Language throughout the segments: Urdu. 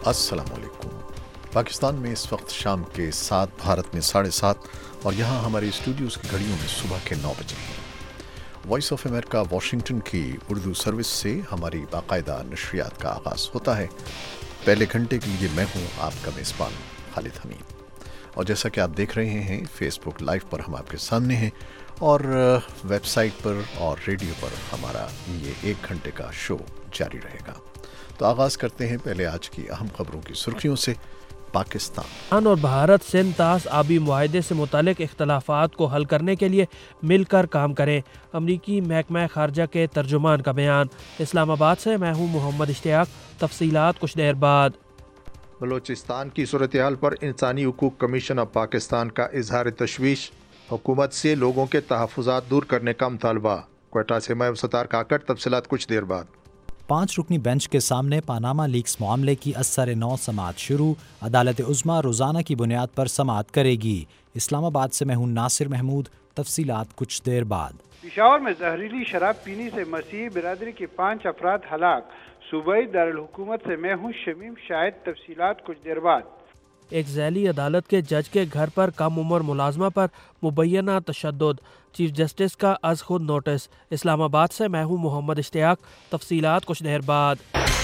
अस्सलाम वालेकुम। पाकिस्तान में इस वक्त शाम के 7, भारत में 7:30 और यहाँ हमारे स्टूडियोज़ की घड़ियों में सुबह के 9 बजे हैं। वॉइस ऑफ अमेरिका वाशिंगटन की उर्दू सर्विस से हमारी बाकायदा नशरियात का आगाज़ होता है। पहले घंटे के लिए मैं हूँ आपका मेज़बान खालिद हमीद, और जैसा कि आप देख रहे हैं फेसबुक लाइव पर हम आपके सामने हैं, और वेबसाइट पर और रेडियो पर हमारा ये 1 घंटे का शो जारी रहेगा। तो आगाज़ करते हैं पहले आज की अहम खबरों की सुर्खियों से। पाकिस्तान और भारत सिंध तास आबी मुआहदे से मुतालिक इख्तलाफात को हल करने के लिए मिलकर काम करें। अमरीकी महकमा खारजा के तर्जुमान का बयान। इस्लामाबाद से मैं हूँ मोहम्मद इश्तियाक। तफसीलात कुछ देर बाद। बलोचिस्तान की सूरत हाल पर इंसानी हुकूक कमीशन ऑफ पाकिस्तान का इजहार तशवीश। हुकूमत से लोगों के तहफ़्फ़ुज़ात दूर करने का मुतालबा। क्वेटा से मैं सतार काकड़। तफसीलात कुछ देर बाद। 5 रुकनी बेंच के सामने पानामा लीक्स मामले की असर नौ समाअत शुरू। अदालत उज़्मा रोज़ाना की बुनियाद पर समाअत करेगी। इस्लामाबाद से मैं हूं नासिर महमूद। तफसीलात कुछ देर बाद। पेशावर में जहरीली शराब पीने से मसीही बिरादरी के 5 अफराद हलाक। सूबाई दारुल हुकूमत से मैं हूं शमीम शाहिद। तफसीलात कुछ देर बाद। एक झैली अदालत के जज के घर पर कम उम्र मुलाजमा पर मुबैना तशद्दुद। चीफ जस्टिस का अज खुद नोटिस। इस्लामाबाद से मैं हूँ मोहम्मद इश्तियाक। तफसीलात कुछ देर बाद।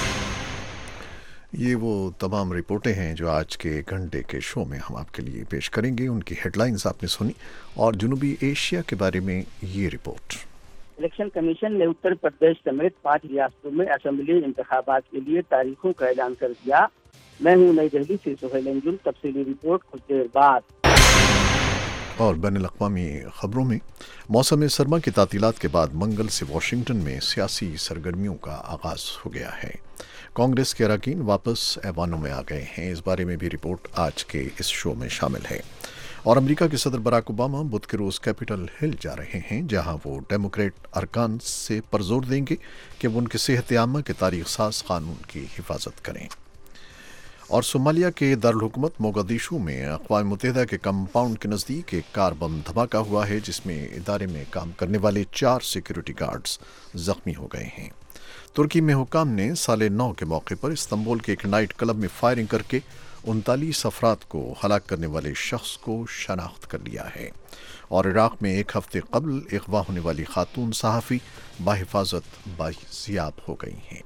ये वो तमाम रिपोर्टें हैं जो आज के घंटे के शो में हम आपके लिए पेश करेंगे। उनकी हेडलाइंस आपने सुनी, और जनूबी एशिया के बारे में ये रिपोर्ट। इलेक्शन कमीशन ने उत्तर प्रदेश समेत 5 रियासतों में असेंबली इंतखाबात के लिए तारीखों का ऐलान कर दिया। मैं हूँ नई दिल्ली से सुहेल अंजुम। तफसीली रिपोर्ट कुछ देर बाद। और बैनुल-अक़वामी खबरों में मौसम सरमा की तातीलात के बाद मंगल से वाशिंगटन में सियासी सरगर्मियों का आगाज़ हो गया है। कांग्रेस के अरकान वापस ऐवानों में आ गए हैं। इस बारे में भी रिपोर्ट आज के इस शो में शामिल है। और अमेरिका के सदर बराक ओबामा बुध के रोज़ कैपिटल हिल जा रहे हैं, जहां वो डेमोक्रेट अरकान से पर जोर देंगे कि वो उनके सेहत आमा के तारीख साज कानून की हिफाजत करें। और सोमालिया के दारुल हुकूमत मोगादिशु में अक़वाम मुत्तहिदा के कंपाउंड के नज़दीक एक कार बम धमाका हुआ है, जिसमें इदारे में काम करने वाले 4 सिक्योरिटी गार्ड्स ज़ख्मी हो गए हैं। तुर्की में हुकाम ने साले 9 के मौके पर इस्तांबुल के एक नाइट क्लब में फायरिंग करके 39 अफराद को हलाक करने वाले शख्स को शनाख्त कर लिया है। और इराक़ में 1 हफ्ते कबल अगवा होने वाली खातून सहाफ़ी बाहिफाजत बाजियाब हो गई हैं।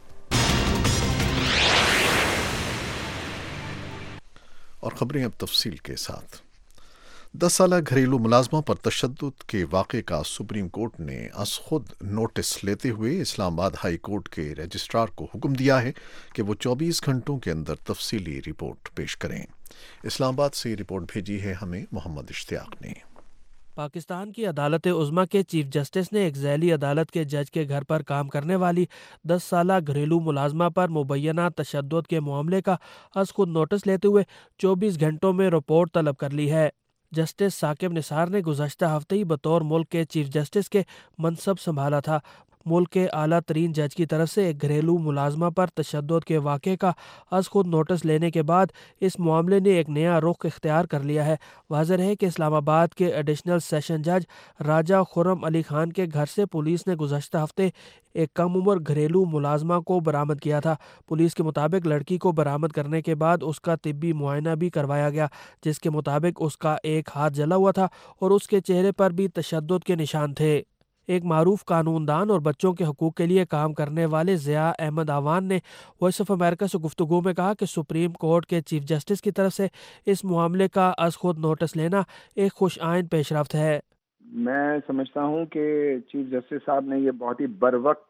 और ख़बरें अब तफसील के साथ। 10 साला घरेलू मुलाजमा पर तशद्दुद के वाक़े का सुप्रीम कोर्ट ने अज खुद नोटिस लेते हुए इस्लामाबाद हाई कोर्ट के रजिस्ट्रार को हुक्म दिया है कि वो 24 घंटों के अंदर तफसीली रिपोर्ट पेश करें। इस्लामाबाद से रिपोर्ट भेजी है हमें मोहम्मद इश्तियाक ने। पाकिस्तान की अदालत उज़्मा के चीफ जस्टिस ने एक झैली अदालत के जज के घर पर काम करने वाली 10 साला घरेलू मुलाजमा पर मुबैना तशद्दुद के मामले का अज खुद नोटिस लेते हुए 24 घंटों में रिपोर्ट तलब कर ली है। जस्टिस साकिब निसार ने गुज़श्ता हफ्ते ही बतौर मुल्क के चीफ जस्टिस के मनसब संभाला था। मुल्क के आला तरीन जज की तरफ से एक घरेलू मुलाजमा पर तशद्दुद के वाक़े का अज खुद नोटिस लेने के बाद इस मामले ने एक नया रुख इख्तियार कर लिया है। वाज़ेह है कि इस्लामाबाद के एडिशनल सेशन जज राजा खुर्रम अली खान के घर से पुलिस ने गुज़श्ता हफ्ते एक कम उम्र घरेलू मुलाजमा को बरामद किया था। पुलिस के मुताबिक लड़की को बरामद करने के बाद उसका तिब्बी मुआयना भी करवाया गया, जिसके मुताबिक उसका एक हाथ जला हुआ था और उसके चेहरे पर भी तशद्दुद के निशान थे। एक मारूफ कानूनदान और बच्चों के हकूक़ के लिए काम करने वाले ज़िया अहमद आवान ने वॉइस ऑफ अमेरिका से गुफ्तगू में कहा कि सुप्रीम कोर्ट के चीफ जस्टिस की तरफ से इस मामले का अज खुद नोटिस लेना एक खुश आइन पेशरफ्त है। मैं समझता हूँ कि चीफ जस्टिस साहब ने ये बहुत ही बरवक्त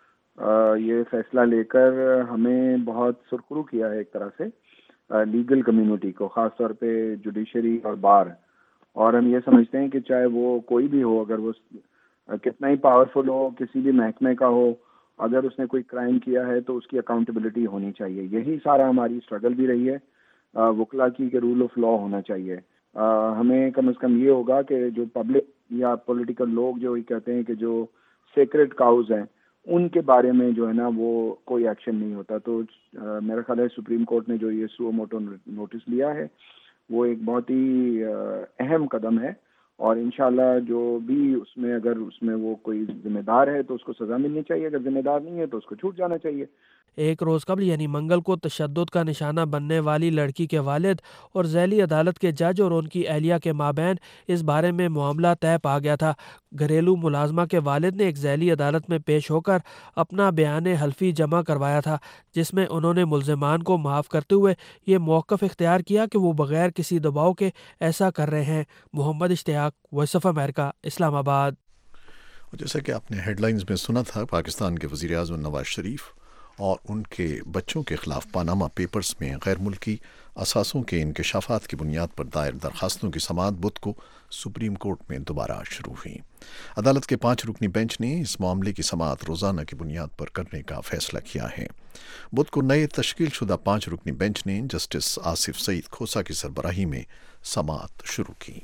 ये फैसला लेकर हमें बहुत सुरखरू किया है एक तरह से लीगल कम्युनिटी को, ख़ास तौर पे जुडिशरी और बार। और हम ये समझते हैं कि चाहे वो कोई भी हो, अगर वो कितना ही पावरफुल हो, किसी भी महकमे का हो, अगर उसने कोई क्राइम किया है तो उसकी अकाउंटेबिलिटी होनी चाहिए। यही सारा हमारी स्ट्रगल भी रही है। वकला की के रूल ऑफ लॉ होना चाहिए। हमें कम से कम ये होगा कि जो पब्लिक या पॉलिटिकल लोग जो ये कहते हैं कि जो सेक्रेड काउज हैं, उनके बारे में जो है ना वो कोई एक्शन नहीं होता। तो मेरा ख्याल है सुप्रीम कोर्ट ने जो ये सुओ मोटो नोटिस लिया है वो एक बहुत ही अहम कदम है। اور انشاءاللہ جو بھی اس میں اگر اس میں وہ کوئی ذمہ دار ہے تو اس کو سزا ملنی چاہیے، اگر ذمہ دار نہیں ہے تو اس کو چھوٹ جانا چاہیے۔ ایک روز قبل یعنی منگل کو تشدد کا نشانہ بننے والی لڑکی کے والد اور ذیلی عدالت کے جج اور ان کی اہلیہ کے مابین اس بارے میں معاملہ طے پا گیا تھا۔ گھریلو ملازمہ کے والد نے ایک ذیلی عدالت میں پیش ہو کر اپنا بیان حلفی جمع کروایا تھا، جس میں انہوں نے ملزمان کو معاف کرتے ہوئے یہ موقف اختیار کیا کہ وہ بغیر کسی دباؤ کے ایسا کر رہے ہیں۔ محمد اشتیاق، وائس آف امریکہ، اسلام آباد۔ جیسا کہ آپ نے ہیڈ لائنز میں سنا تھا، پاکستان کے وزیر اعظم نواز شریف اور ان کے بچوں کے خلاف پاناما پیپرز میں غیر ملکی اثاثوں کے انکشافات کی بنیاد پر دائر درخواستوں کی سماعت بدھ کو سپریم کورٹ میں دوبارہ شروع ہوئی۔ عدالت کے 5 رکنی بینچ نے اس معاملے کی سماعت روزانہ کی بنیاد پر کرنے کا فیصلہ کیا ہے۔ بدھ کو نئے تشکیل شدہ 5 رکنی بینچ نے جسٹس آصف سعید کھوسا کی سربراہی میں سماعت شروع کی۔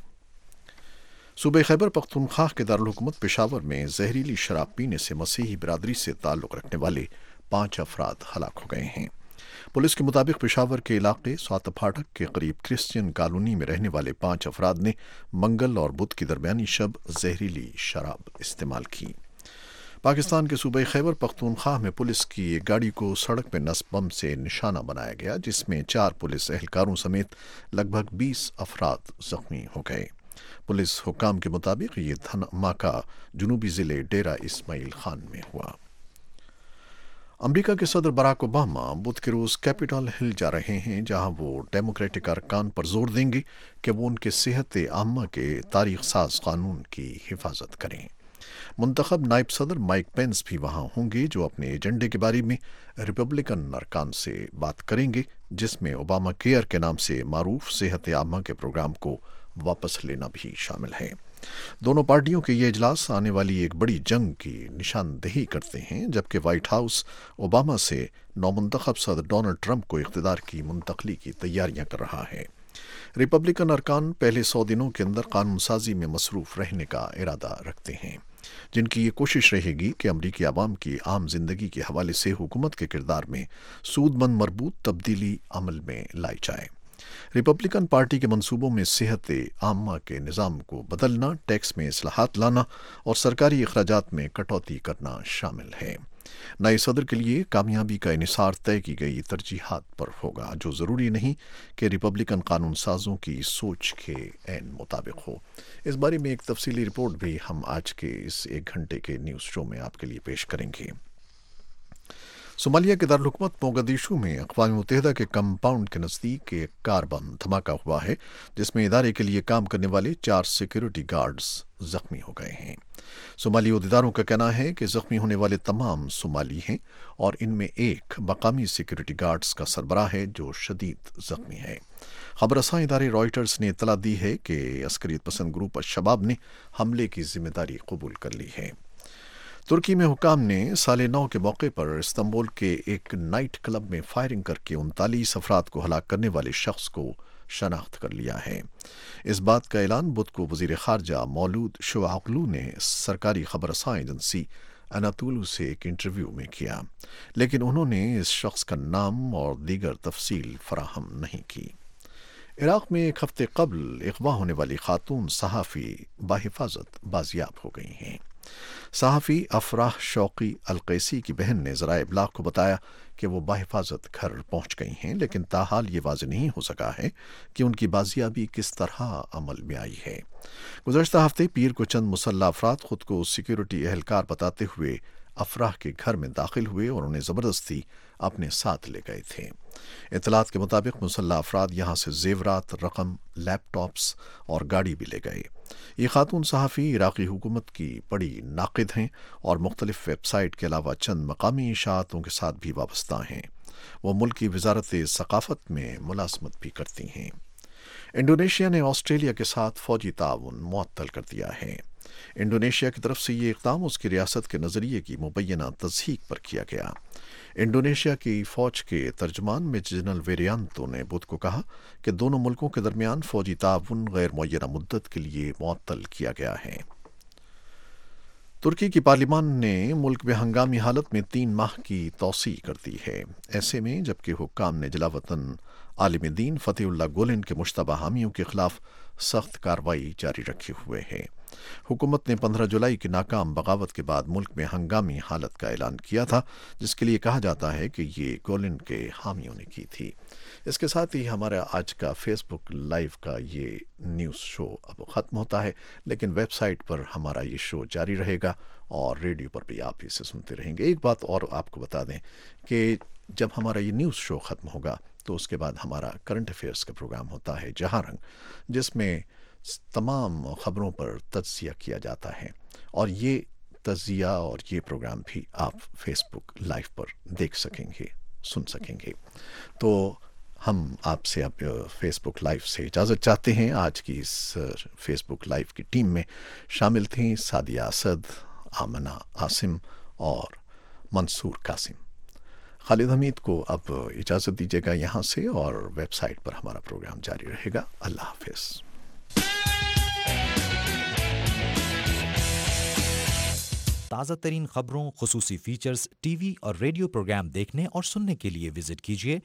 صوبہ خیبر پختونخوا کے دارالحکومت پشاور میں زہریلی شراب پینے سے مسیحی برادری سے تعلق رکھنے والے 5 افراد ہلاک ہو گئے ہیں۔ پولیس کے مطابق پشاور کے علاقے سوات پھاٹک کے قریب کرسچین کالونی میں رہنے والے 5 افراد نے منگل اور بدھ کی درمیانی شب زہریلی شراب استعمال کی۔ پاکستان کے صوبہ خیبر پختونخوا میں پولیس کی ایک گاڑی کو سڑک پہ نصب بم سے نشانہ بنایا گیا، جس میں 4 پولیس اہلکاروں سمیت لگ بھگ 20 افراد زخمی ہو گئے۔ پولیس حکام کے مطابق یہ دھماکہ جنوبی ضلع ڈیرہ اسماعیل خان میں ہوا۔ امریکہ کے صدر براک اوباما بدھ کے روز کیپٹل ہل جا رہے ہیں، جہاں وہ ڈیموکریٹک ارکان پر زور دیں گے کہ وہ ان کے صحت عامہ کے تاریخ ساز قانون کی حفاظت کریں۔ منتخب نائب صدر مائک پینس بھی وہاں ہوں گے، جو اپنے ایجنڈے کے بارے میں ریپبلکن ارکان سے بات کریں گے، جس میں اوباما کیئر کے نام سے معروف صحت عامہ کے پروگرام کو واپس لینا بھی شامل ہے۔ دونوں پارٹیوں کے یہ اجلاس آنے والی ایک بڑی جنگ کی نشاندہی کرتے ہیں، جبکہ وائٹ ہاؤس اوباما سے نومنتخب صدر ڈونلڈ ٹرمپ کو اقتدار کی منتقلی کی تیاریاں کر رہا ہے۔ ریپبلکن ارکان پہلے 100 دنوں کے اندر قانون سازی میں مصروف رہنے کا ارادہ رکھتے ہیں، جن کی یہ کوشش رہے گی کہ امریکی عوام کی عام زندگی کے حوالے سے حکومت کے کردار میں سود مند مربوط تبدیلی عمل میں لائی جائے۔ ریپبلکن پارٹی کے منصوبوں میں صحت عامہ کے نظام کو بدلنا، ٹیکس میں اصلاحات لانا اور سرکاری اخراجات میں کٹوتی کرنا شامل ہے۔ نئے صدر کے لیے کامیابی کا انحصار طے کی گئی ترجیحات پر ہوگا، جو ضروری نہیں کہ ریپبلکن قانون سازوں کی سوچ کے عین مطابق ہو۔ اس بارے میں ایک تفصیلی رپورٹ بھی ہم آج کے اس 1 گھنٹے کے نیوز شو میں آپ کے لیے پیش کریں گے۔ صومالیہ کے دارالحکومت موگادیشو میں اقوام متحدہ کے کمپاؤنڈ کے نزدیک ایک کار بم دھماکہ ہوا ہے، جس میں ادارے کے لیے کام کرنے والے 4 سیکیورٹی گارڈز زخمی ہو گئے ہیں۔ صومالی عہدیداروں کا کہنا ہے کہ زخمی ہونے والے تمام صومالی ہیں، اور ان میں ایک مقامی سیکیورٹی گارڈز کا سربراہ ہے جو شدید زخمی ہے۔ خبر رساں ادارے رائٹرز نے اطلاع دی ہے کہ عسکریت پسند گروپ الشباب نے حملے کی ذمہ داری قبول کر لی ہے۔ ترکی میں حکام نے سال نو کے موقع پر استنبول کے ایک نائٹ کلب میں فائرنگ کر کے 39 افراد کو ہلاک کرنے والے شخص کو شناخت کر لیا ہے۔ اس بات کا اعلان بدھ کو وزیر خارجہ مولود شواغلو نے سرکاری خبر رساں ایجنسی اناتولو سے ایک انٹرویو میں کیا، لیکن انہوں نے اس شخص کا نام اور دیگر تفصیل فراہم نہیں کی۔ عراق میں 1 ہفتے قبل اغوا ہونے والی خاتون صحافی بحفاظت بازیاب ہو گئی ہیں۔ صحافی افراح شوقی القیسی کی بہن نے ذرائع ابلاغ کو بتایا کہ وہ بحفاظت گھر پہنچ گئی ہیں، لیکن تاحال یہ واضح نہیں ہو سکا ہے کہ ان کی بازیابی کس طرح عمل میں آئی ہے۔ گزشتہ ہفتے پیر کو چند مسلح افراد خود کو سیکیورٹی اہلکار بتاتے ہوئے افراح کے گھر میں داخل ہوئے اور انہیں زبردستی اپنے ساتھ لے گئے تھے۔ اطلاعات کے مطابق مسلح افراد یہاں سے زیورات، رقم، لیپ ٹاپس اور گاڑی بھی لے گئے۔ یہ خاتون صحافی عراقی حکومت کی بڑی ناقد ہیں اور مختلف ویب سائٹ کے علاوہ چند مقامی اشاعتوں کے ساتھ بھی وابستہ ہیں۔ وہ ملک کی وزارت ثقافت میں ملازمت بھی کرتی ہیں۔ انڈونیشیا نے آسٹریلیا کے ساتھ فوجی تعاون معطل کر دیا ہے۔ انڈونیشیا کی طرف سے یہ اقدام اس کی ریاست کے نظریے کی مبینہ تصحیح پر کیا گیا۔ انڈونیشیا کی فوج کے ترجمان میجر جنرل ویریانتو نے بدھ کو کہا کہ دونوں ملکوں کے درمیان فوجی تعاون غیر معینہ مدت کے لیے معطل کیا گیا ہے۔ ترکی کی پارلیمان نے ملک میں ہنگامی حالت میں 3 ماہ کی توسیع کر دی ہے۔ ایسے میں جبکہ حکام نے جلاوطن عالم دین فتح اللہ گولن کے مشتبہ حامیوں کے خلاف سخت کارروائی جاری رکھے ہوئے ہے۔ حکومت نے 15 جولائی کی ناکام بغاوت کے بعد ملک میں ہنگامی حالت کا اعلان کیا تھا، جس کے لیے کہا جاتا ہے کہ یہ گولن کے حامیوں نے کی تھی۔ اس کے ساتھ ہی ہمارا آج کا فیس بک لائیو کا یہ نیوز شو اب ختم ہوتا ہے، لیکن ویب سائٹ پر ہمارا یہ شو جاری رہے گا اور ریڈیو پر بھی آپ اسے سنتے رہیں گے۔ ایک بات اور آپ کو بتا دیں کہ جب ہمارا یہ نیوز شو ختم ہوگا تو اس کے بعد ہمارا کرنٹ افیئرز کا پروگرام ہوتا ہے جہاں رنگ، جس میں تمام خبروں پر تجزیہ کیا جاتا ہے، اور یہ تجزیہ اور یہ پروگرام بھی آپ فیس بک لائیو پر دیکھ سکیں گے، سن سکیں گے۔ تو ہم آپ سے اب فیس بک لائیو سے اجازت چاہتے ہیں۔ آج کی اس فیس بک لائیو کی ٹیم میں شامل تھیں سعدیہ اسد، آمنہ عاصم اور منصور قاسم۔ خالد حمید کو اب اجازت دیجیے گا یہاں سے، اور ویب سائٹ پر ہمارا پروگرام جاری رہے گا۔ اللہ حافظ۔ تازہ ترین خبروں، خصوصی فیچرز، ٹی وی اور ریڈیو پروگرام دیکھنے اور سننے کے لیے وزٹ کیجیے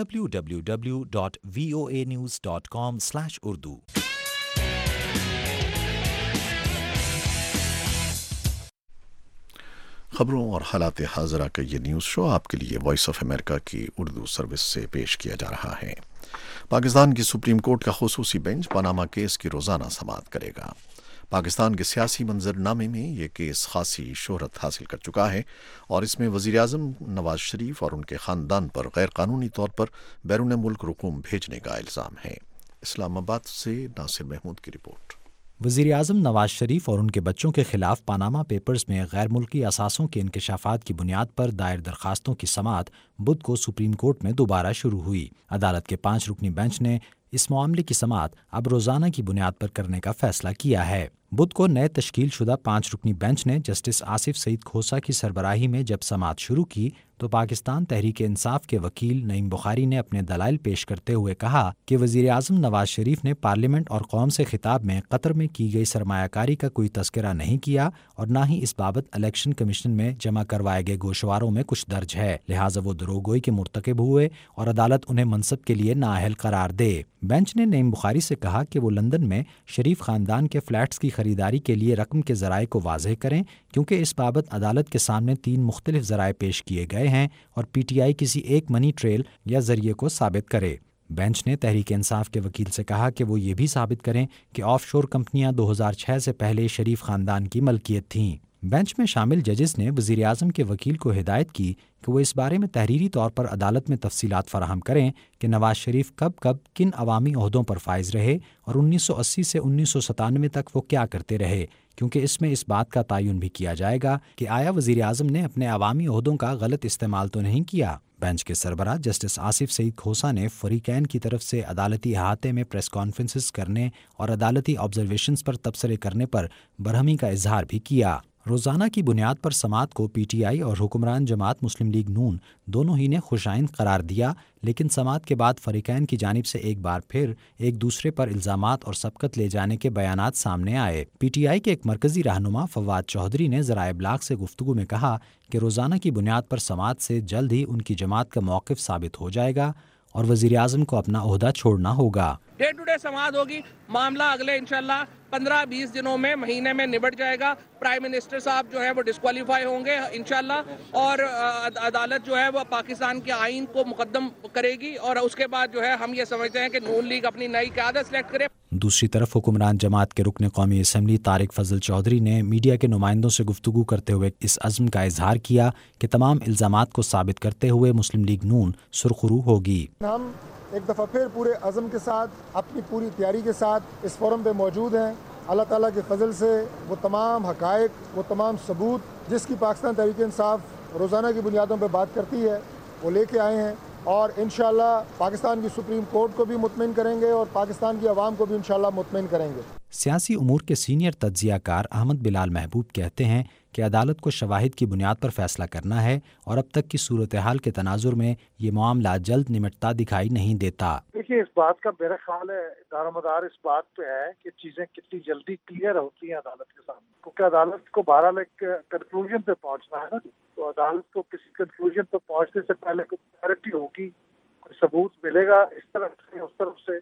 www.voanews.com/urdu۔ خبروں اور حالات حاضرہ کا یہ نیوز شو آپ کے لیے وائس آف امریکہ کی اردو سروس سے پیش کیا جا رہا ہے۔ پاکستان کی سپریم کورٹ کا خصوصی بینچ پاناما کیس کی روزانہ سماعت کرے گا۔ پاکستان کے سیاسی منظرنامے میں یہ کیس خاصی شہرت حاصل کر چکا ہے، اور اس میں وزیر اعظم نواز شریف اور ان کے خاندان پر غیر قانونی طور پر بیرون ملک رقوم بھیجنے کا الزام ہے۔ اسلام آباد سے ناصر محمود کی رپورٹ۔ وزیر اعظم نواز شریف اور ان کے بچوں کے خلاف پاناما پیپرز میں غیر ملکی اثاثوں کے انکشافات کی بنیاد پر دائر درخواستوں کی سماعت بدھ کو سپریم کورٹ میں دوبارہ شروع ہوئی۔ عدالت کے 5 رکنی بینچ نے اس معاملے کی سماعت اب روزانہ کی بنیاد پر کرنے کا فیصلہ کیا ہے۔ بدھ کو نئے تشکیل شدہ 5 رکنی بینچ نے جسٹس آصف سعید کھوسہ کی سربراہی میں جب سماعت شروع کی تو پاکستان تحریک انصاف کے وکیل نعیم بخاری نے اپنے دلائل پیش کرتے ہوئے کہا کہ وزیر اعظم نواز شریف نے پارلیمنٹ اور قوم سے خطاب میں قطر میں کی گئی سرمایہ کاری کا کوئی تذکرہ نہیں کیا، اور نہ ہی اس بابت الیکشن کمیشن میں جمع کروائے گئے گوشواروں میں کچھ درج ہے، لہٰذا وہ دروغگوئی کے مرتکب ہوئے اور عدالت انہیں منصب کے لیے نااہل قرار دے۔ بینچ نے نعیم بخاری سے کہا کہ وہ لندن میں شریف خاندان کے فلیٹس کی خریداری کے لیے رقم کے ذرائع کو واضح کریں، کیونکہ اس بابت عدالت کے سامنے 3 مختلف ذرائع پیش کیے گئے ہیں اور پی ٹی آئی کسی ایک منی ٹریل یا ذریعے کو ثابت کرے۔ بینچ نے تحریک انصاف کے وکیل سے کہا کہ وہ یہ بھی ثابت کریں کہ آف شور کمپنیاں 2006 سے پہلے شریف خاندان کی ملکیت تھیں۔ بینچ میں شامل ججز نے وزیر اعظم کے وکیل کو ہدایت کی کہ وہ اس بارے میں تحریری طور پر عدالت میں تفصیلات فراہم کریں کہ نواز شریف کب کن عوامی عہدوں پر فائز رہے اور 1980 سے 1997 تک وہ کیا کرتے رہے، کیونکہ اس میں اس بات کا تعین بھی کیا جائے گا کہ آیا وزیر اعظم نے اپنے عوامی عہدوں کا غلط استعمال تو نہیں کیا۔ بینچ کے سربراہ جسٹس آصف سعید کھوسہ نے فریقین کی طرف سے عدالتی احاطے میں پریس کانفرنسز کرنے اور عدالتی آبزرویشنز پر تبصرے کرنے پر برہمی کا اظہار بھی کیا۔ روزانہ کی بنیاد پر سماعت کو پی ٹی آئی اور حکمران جماعت مسلم لیگ نون دونوں ہی نے خوشائند قرار دیا، لیکن سماعت کے بعد فریقین کی جانب سے ایک بار پھر ایک دوسرے پر الزامات اور سبقت لے جانے کے بیانات سامنے آئے۔ پی ٹی آئی کے ایک مرکزی رہنما فواد چودھری نے ذرائع ابلاغ سے گفتگو میں کہا کہ روزانہ کی بنیاد پر سماعت سے جلد ہی ان کی جماعت کا موقف ثابت ہو جائے گا اور وزیر اعظم کو اپنا عہدہ چھوڑنا ہوگا۔ ڈے ٹو ڈے سماعت ہوگی، معاملہ اگلے انشاءاللہ 15-20 دنوں میں، مہینے میں نبٹ جائے گا۔ پرائم منسٹر صاحب جو ہے وہ ڈسکوالیفائی ہوں گے انشاءاللہ، اور عدالت جو ہے وہ پاکستان کے آئین کو مقدم کرے گی، اور اس کے بعد جو ہے ہم یہ سمجھتے ہیں کہ نون لیگ اپنی نئی قیادت سلیکٹ کرے۔ دوسری طرف حکمران جماعت کے رکن قومی اسمبلی طارق فضل چودھری نے میڈیا کے نمائندوں سے گفتگو کرتے ہوئے اس عزم کا اظہار کیا کہ تمام الزامات کو ثابت کرتے ہوئے مسلم لیگ نون سرخرو ہوگی۔ ہم ایک دفعہ پھر پورے عزم کے ساتھ، اپنی پوری تیاری کے ساتھ اس فورم پہ موجود ہیں۔ اللہ تعالیٰ کے فضل سے وہ تمام حقائق، وہ تمام ثبوت جس کی پاکستان تحریک انصاف روزانہ کی بنیادوں پہ بات کرتی ہے وہ لے کے آئے ہیں، اور انشاءاللہ پاکستان کی سپریم کورٹ کو بھی مطمئن کریں گے اور پاکستان کی عوام کو بھی انشاءاللہ مطمئن کریں گے۔ سیاسی امور کے سینئر تجزیہ کار احمد بلال محبوب کہتے ہیں کہ عدالت کو شواہد کی بنیاد پر فیصلہ کرنا ہے اور اب تک کی صورتحال کے تناظر میں یہ معاملہ جلد نمٹتا دکھائی نہیں دیتا۔ دیکھیے، اس بات کا میرا خیال ہے دار مدار اس بات پہ ہے کہ چیزیں کتنی جلدی کلیئر ہوتی ہیں عدالت کے سامنے، کیونکہ عدالت کو بہرحال ایک کنکلوژن پہ پہنچنا ہے نا، تو عدالت کو کسی کنکلوژن پہ پہنچنے سے پہلے کوئی کلیئرٹی ہوگی، کوئی ثبوت ملے گا اس طرف سے اس طرف سے،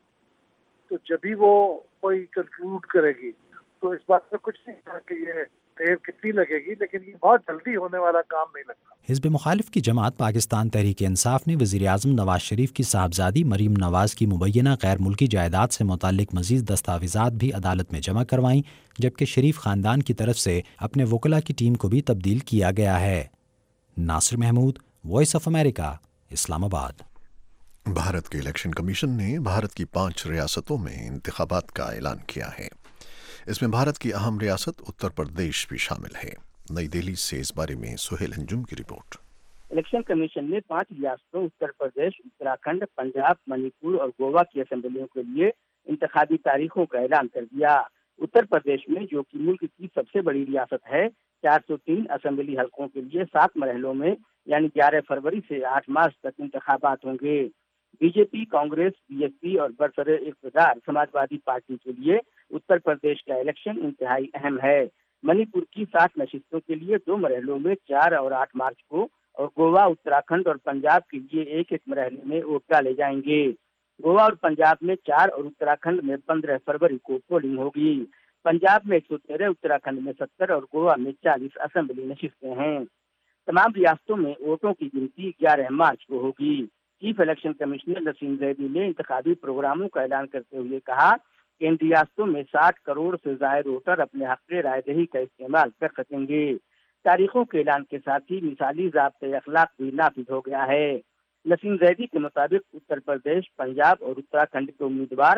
تو جبھی وہ کوئی کنکلوڈ کرے گی۔ تو اس بات میں کچھ نہیں ہے کہ یہ دیر کتنی لگے گی، لیکن یہ بہت جلدی ہونے والا کام نہیں لگتا۔ حزب مخالف کی جماعت پاکستان تحریک انصاف نے وزیر اعظم نواز شریف کی صاحبزادی مریم نواز کی مبینہ غیر ملکی جائیداد سے متعلق مزید دستاویزات بھی عدالت میں جمع کروائیں، جبکہ شریف خاندان کی طرف سے اپنے وکلاء کی ٹیم کو بھی تبدیل کیا گیا ہے۔ Nasir Mahmood, Voice of America, Islamabad. Bharat کے الیکشن کمیشن نے بھارت کی 5 ریاستوں میں انتخابات کا اعلان کیا ہے۔ اس میں بھارت کی اہم ریاست اتر پردیش بھی شامل ہے۔ نئی دہلی سے اس بارے میں سہیل انجم کی رپورٹ۔ الیکشن کمیشن نے 5 ریاستوں اتر پردیش، اتراکھنڈ، پنجاب، منی پور اور گوا کی اسمبلیوں کے لیے انتخابی تاریخوں کا اعلان کر دیا۔ اتر پردیش میں، جو کہ ملک کی سب سے بڑی ریاست ہے، 403 اسمبلی حلقوں کے لیے 7 مرحلوں میں یعنی 11 فروری سے 8 مارچ تک انتخابات ہوں گے۔ B J P, Congress, B S P اور برسر اقتدار سماجوادی پارٹی کے لیے اتر پردیش کا الیکشن انتہائی اہم ہے۔ منی پور کی 60 نشستوں کے لیے 2 مرحلوں میں 4 اور 8 مارچ کو، اور گوا، اتراکھنڈ اور پنجاب کے لیے ایک مرحلے میں ووٹ ڈالے جائیں گے۔ گوا اور پنجاب میں 4 اور اتراکھنڈ میں 15 فروری کو پولنگ ہوگی۔ پنجاب میں 113، اتراکھنڈ میں 70 اور گوا میں 40 اسمبلی نشستیں ہیں۔ تمام ریاستوں میں ووٹوں کی گنتی 11 مارچ کو ہوگی۔ Chief election commissioner Naseem Zaidi نے انتخابی پروگراموں کا اعلان کرتے ہوئے کہا کہ ان ریاستوں میں 60 کروڑ سے زائد ووٹر اپنے حق رائے دہی کا استعمال کر سکیں گے۔ تاریخوں کے اعلان کے ساتھ ہی مثالی ضابطۂ اخلاق بھی نافذ ہو گیا ہے۔ نسیم زیدی کے مطابق اتر پردیش، پنجاب اور اتراکھنڈ کے امیدوار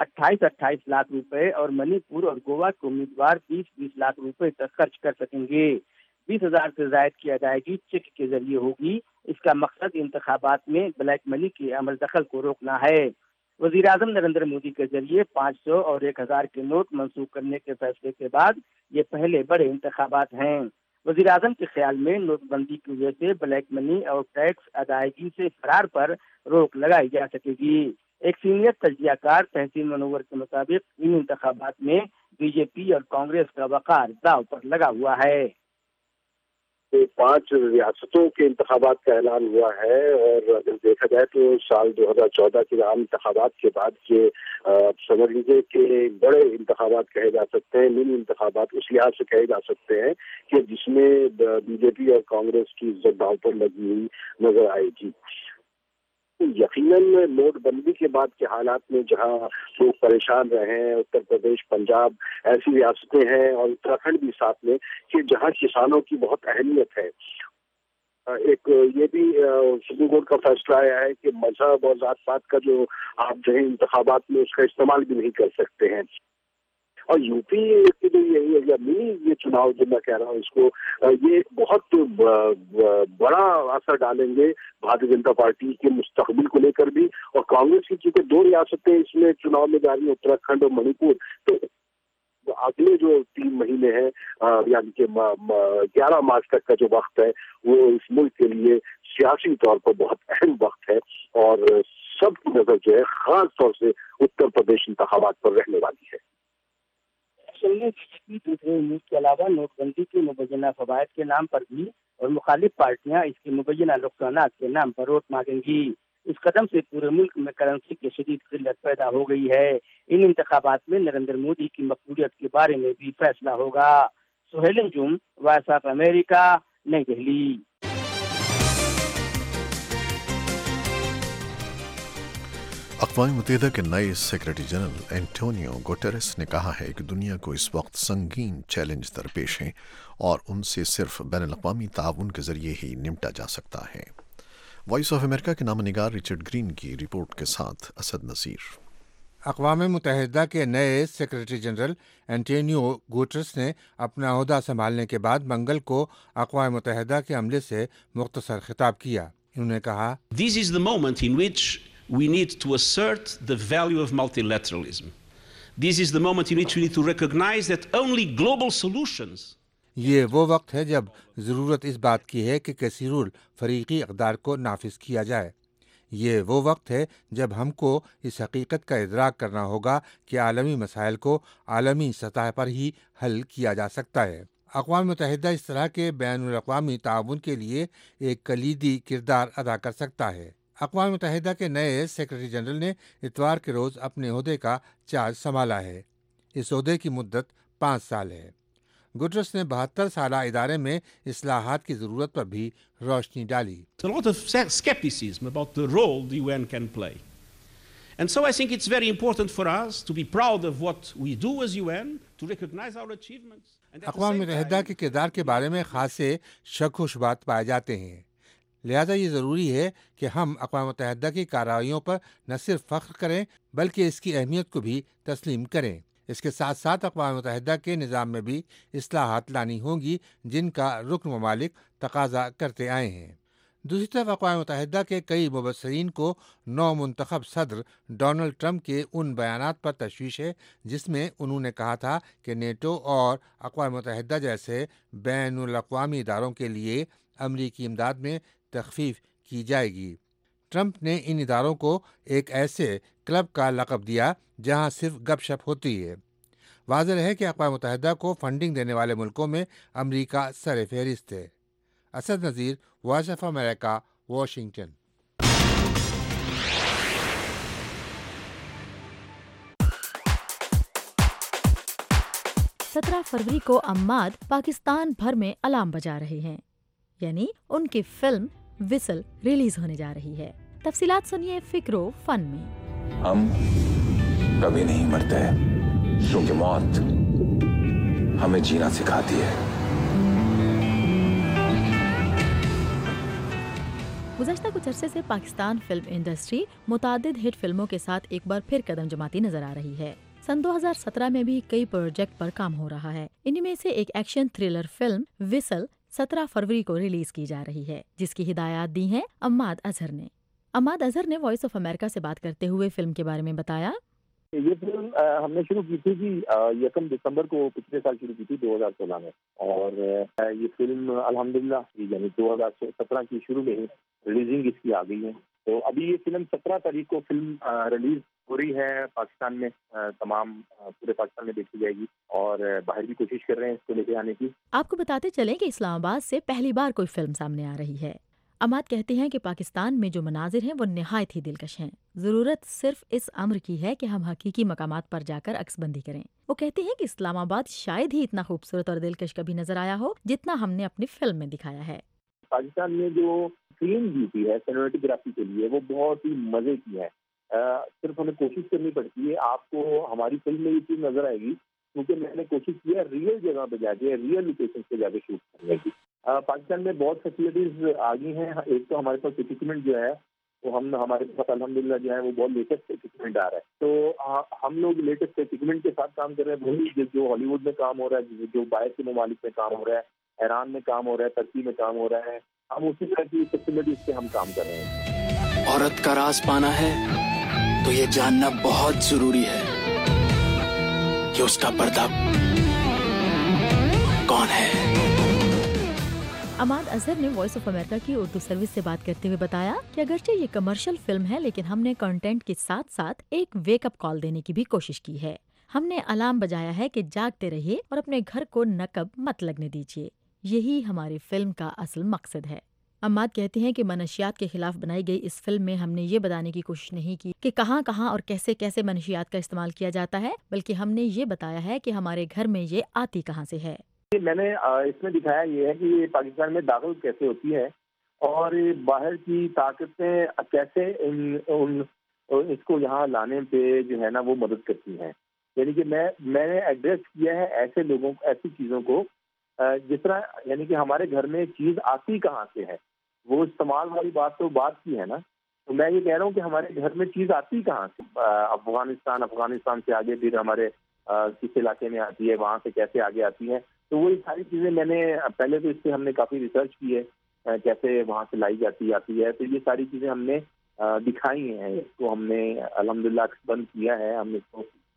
28 لاکھ روپے اور منی پور اور گوا کے امیدوار 20 لاکھ روپے تک خرچ کر سکیں گے۔ 20,000 سے زائد کی ادائیگی چیک کے ذریعے ہوگی۔ اس کا مقصد انتخابات میں بلیک منی کے عمل دخل کو روکنا ہے۔ وزیر اعظم نریندر مودی کے ذریعے 500 اور 1,000 کے نوٹ منسوخ کرنے کے فیصلے کے بعد یہ پہلے بڑے انتخابات ہیں۔ وزیر اعظم کے خیال میں نوٹ بندی کی وجہ سے بلیک منی اور ٹیکس ادائیگی سے فرار پر روک لگائی جا سکے گی۔ ایک سینئر تجزیہ کار تحسین منور کے مطابق ان انتخابات میں بی جے پی اور کانگریس کا وقار داؤ پر لگا ہوا ہے۔ 5 ریاستوں کے انتخابات کا اعلان ہوا ہے، اور اگر دیکھا جائے تو سال 2014 کے عام انتخابات کے بعد کے سمجھ لیجیے کہ بڑے انتخابات کہے جا سکتے ہیں، منی انتخابات اس لحاظ سے کہے جا سکتے ہیں کہ جس میں بی جے پی اور کانگریس کی عزت داؤ پر لگی ہوئی نظر آئے گی۔ یقیناً نوٹ بندی کے بعد کے حالات میں جہاں لوگ پریشان رہے ہیں، اتر پردیش، پنجاب ایسی ریاستیں ہیں، اور اتراکھنڈ بھی ساتھ میں، کہ جہاں کسانوں کی بہت اہمیت ہے۔ ایک یہ بھی سپریم کورٹ کا فیصلہ آیا ہے کہ مذہب اور ذات پات کا جو آپ جو ہے انتخابات میں اس کا استعمال بھی نہیں کر سکتے ہیں۔ اور یو پی کے جو یہ چناؤ جو میں کہہ رہا ہوں اس کو، یہ بہت بڑا اثر ڈالیں گے بھارتیہ جنتا پارٹی کے مستقبل کو لے کر بھی، اور کانگریس کی چونکہ 2 ریاستیں اس میں چناؤ میں جاری ہیں، اتراکھنڈ اور منی پور، تو اگلے جو 3 مہینے ہیں یعنی کہ 11 مارچ تک کا جو وقت ہے وہ اس ملک کے لیے سیاسی طور پر بہت اہم وقت ہے، اور سب کی نظر جو ہے خاص طور سے اتر پردیش انتخابات پر رہنے والی ہے۔ بی جے پی دوسرے امور کے علاوہ نوٹ بندی کے مبینہ فوائد کے نام پر بھی، اور مخالف پارٹیاں اس کے مبینہ نقصانات کے نام پر ووٹ مانگیں گی۔ اس قدم سے پورے ملک میں کرنسی کی شدید قلت پیدا ہو گئی ہے۔ ان انتخابات میں نریندر مودی کی مقبولیت کے بارے میں بھی فیصلہ ہوگا۔ Sohail Anjum, Voice of America, Nai Delhi. اقوام متحدہ کے نئے سیکرٹری جنرل اینٹونیو گوٹیرس نے کہا ہے کہ دنیا کو اس وقت سنگین چیلنج درپیش ہیں، اور ان سے صرف بین الاقوامی تعاون کے ذریعے ہی نمٹا جا سکتا ہے۔ وائس آف امریکہ کے نامہ نگار رچرڈ گرین کی رپورٹ کے ساتھ اسد نصیر۔ اقوام متحدہ کے نئے سیکرٹری جنرل اینٹونیو گوٹرس نے اپنا عہدہ سنبھالنے کے بعد منگل کو اقوام متحدہ کے عملے سے مختصر خطاب کیا۔ انہوں نے کہا، This is the moment in which we need to assert the value of multilateralism, This is the moment in which we need to recognize that only global solutions. یہ وہ وقت ہے جب ضرورت اس بات کی ہے کہ کثیر الفریقی اقدار کو نافذ کیا جائے۔ یہ وہ وقت ہے جب ہم کو اس حقیقت کا ادراک کرنا ہوگا کہ عالمی مسائل کو عالمی سطح پر ہی حل کیا جا سکتا ہے۔ اقوام متحدہ اس طرح کے بین الاقوامی تعاون کے لیے ایک کلیدی کردار ادا کر سکتا ہے۔ اقوام متحدہ کے نئے سیکرٹری جنرل نے اتوار کے روز اپنے عہدے کا چارج سنبھالا ہے۔ اس عہدے کی مدت 5 سال ہے۔ گٹرس نے 72 سالہ ادارے میں اصلاحات کی ضرورت پر بھی روشنی ڈالی۔ A lot of skepticism about the role the UN can play. And so I think it's very important for us to be proud of what we do as UN, to recognize our achievements. اقوام متحدہ کے کردار کے بارے میں خاصے شک و شبہات پائے جاتے ہیں، لہذا یہ ضروری ہے کہ ہم اقوام متحدہ کی کارروائیوں پر نہ صرف فخر کریں بلکہ اس کی اہمیت کو بھی تسلیم کریں۔ اس کے ساتھ ساتھ اقوام متحدہ کے نظام میں بھی اصلاحات لانی ہوں گی جن کا رکن ممالک تقاضا کرتے آئے ہیں۔ دوسری طرف اقوام متحدہ کے کئی مبصرین کو نو منتخب صدر ڈونلڈ ٹرمپ کے ان بیانات پر تشویش ہے جس میں انہوں نے کہا تھا کہ نیٹو اور اقوام متحدہ جیسے بین الاقوامی اداروں کے لیے امریکی امداد میں تخفیف کی جائے گی۔ ٹرمپ نے ان اداروں کو ایک ایسے کلب کا لقب دیا جہاں صرف گپ شپ ہوتی ہے۔ واضح ہے کہ اقوام متحدہ کو فنڈنگ دینے والے ملکوں میں امریکہ سر فہرست ہے۔ Asad Nazir, Voice of America, Washington. سترہ فروری کو عماد پاکستان بھر میں الارم بجا رہے ہیں، یعنی ان کی فلم وسل ریلیز ہونے جا رہی ہے۔ تفصیلات سنیے فکرو فن میں۔ ہم کبھی نہیں مرتے کیونکہ موت ہمیں جینا سکھاتی ہے۔ گزشتہ کچھ عرصے سے پاکستان فلم انڈسٹری متعدد ہٹ فلموں کے ساتھ ایک بار پھر قدم جماتی نظر آ رہی ہے۔ سن 2017 میں بھی کئی پروجیکٹ پر کام ہو رہا ہے۔ ان میں سے ایک ایکشن تھرلر فلم وسل 17 فروری کو ریلیز کی جا رہی ہے، جس کی ہدایات دی ہیں عماد اظہر نے۔ عماد اظہر نے وائس آف امریکہ سے بات کرتے ہوئے فلم کے بارے میں بتایا۔ یہ فلم ہم نے شروع کی تھی 1 دسمبر کو پچھلے سال شروع کی تھی 2016 میں، اور یہ فلم الحمدللہ یعنی 2017 کی شروع میں ہی ریلیزنگ اس کی آ گئی ہے۔ تو ابھی یہ فلم 17 تاریخ کو فلم ریلیز ہو رہی ہے پاکستان میں، تمام پورے پاکستان میں دیکھی جائے گی، اور باہر بھی کوشش کر رہے ہیں اس کو لے کے آنے کی۔ آپ کو بتاتے چلیں کہ اسلام آباد سے پہلی بار کوئی فلم سامنے آ رہی ہے۔ عماد کہتے ہیں کہ پاکستان میں جو مناظر ہیں وہ نہایت ہی دلکش ہیں، ضرورت صرف اس امر کی ہے کہ ہم حقیقی مقامات پر جا کر عکس بندی کریں۔ وہ کہتے ہیں کہ اسلام آباد شاید ہی اتنا خوبصورت اور دلکش کبھی نظر آیا ہو جتنا ہم نے اپنی فلم میں دکھایا ہے۔ پاکستان میں جو فلم بیوٹی ہے سینیمیٹوگرافی کے لیے وہ بہت ہی مزے کی ہے، صرف ہمیں کوشش کرنی پڑتی ہے۔ آپ کو ہماری فلم میں یہ چیز نظر آئے گی کیونکہ میں نے کوشش کی ہے ریئل جگہ پہ جا کے، ریئل لوکیشن پہ جا کے شوٹ کرنے کی۔ پاکستان میں بہت فیسلٹیز آ گئی ہیں۔ ایک تو ہمارے پاس اکوپمنٹ جو ہے وہ ہمارے پاس الحمدللہ جو ہے وہ بہت لیٹسٹ اکوپمنٹ آ رہا ہے، تو ہم لوگ لیٹسٹ اکوپمنٹ کے ساتھ کام کر رہے ہیں۔ وہی جو ہالی ووڈ میں کام ہو رہا ہے، جو باہر کے ممالک میں کام ہو رہا ہے، ایران میں کام ہو رہا ہے، ترکی میں کام ہو رہا ہے، ہم اسی طرح کی فیسلٹیز پہ ہم کام کر رہے ہیں۔ عورت کا راز پانا ہے تو یہ جاننا بہت ضروری ہے کہ اس کا پردہ کون ہے۔ عماد اظہر نے وائس آف امریکہ کی اردو سروس سے بات کرتے ہوئے بتایا کہ اگرچہ یہ کمرشل فلم ہے لیکن ہم نے کنٹینٹ کے ساتھ ساتھ ایک ویک اپ کال دینے کی بھی کوشش کی ہے۔ ہم نے الارم بجایا ہے کہ جاگتے رہیے اور اپنے گھر کو نقب مت لگنے دیجیے، یہی ہماری فلم کا اصل مقصد ہے۔ عماد کہتے ہیں کہ منشیات کے خلاف بنائی گئی اس فلم میں ہم نے یہ بتانے کی کوشش نہیں کی کہ کہاں کہاں اور کیسے کیسے منشیات کا استعمال کیا جاتا ہے، بلکہ ہم نے یہ بتایا ہے کہ ہمارے گھر میں یہ آتی کہاں سے ہے۔ میں نے اس میں دکھایا یہ ہے کہ یہ پاکستان میں داخل کیسے ہوتی ہے اور باہر کی طاقتیں کیسے اس کو یہاں لانے پہ جو ہے نا وہ مدد کرتی ہیں۔ یعنی کہ میں نے ایڈریس کیا ہے ایسے لوگوں کو، ایسی چیزوں کو جس طرح یعنی کہ ہمارے گھر میں چیز آتی کہاں سے ہے، وہ استعمال والی بات تو بات کی ہے نا، تو میں یہ کہہ رہا ہوں کہ ہمارے گھر میں چیز آتی کہاں سے، افغانستان سے آگے پھر ہمارے کس علاقے میں آتی ہے، وہاں سے کیسے آگے آتی ہے، تو وہی ساری چیزیں میں نے پہلے تو اس پہ ہم نے کافی ریسرچ کی ہے کیسے وہاں سے لائی آتی ہے، تو یہ ساری چیزیں ہم نے دکھائی ہیں، اس کو ہم نے الحمدللہ بند کیا ہے، ہم نے اس کو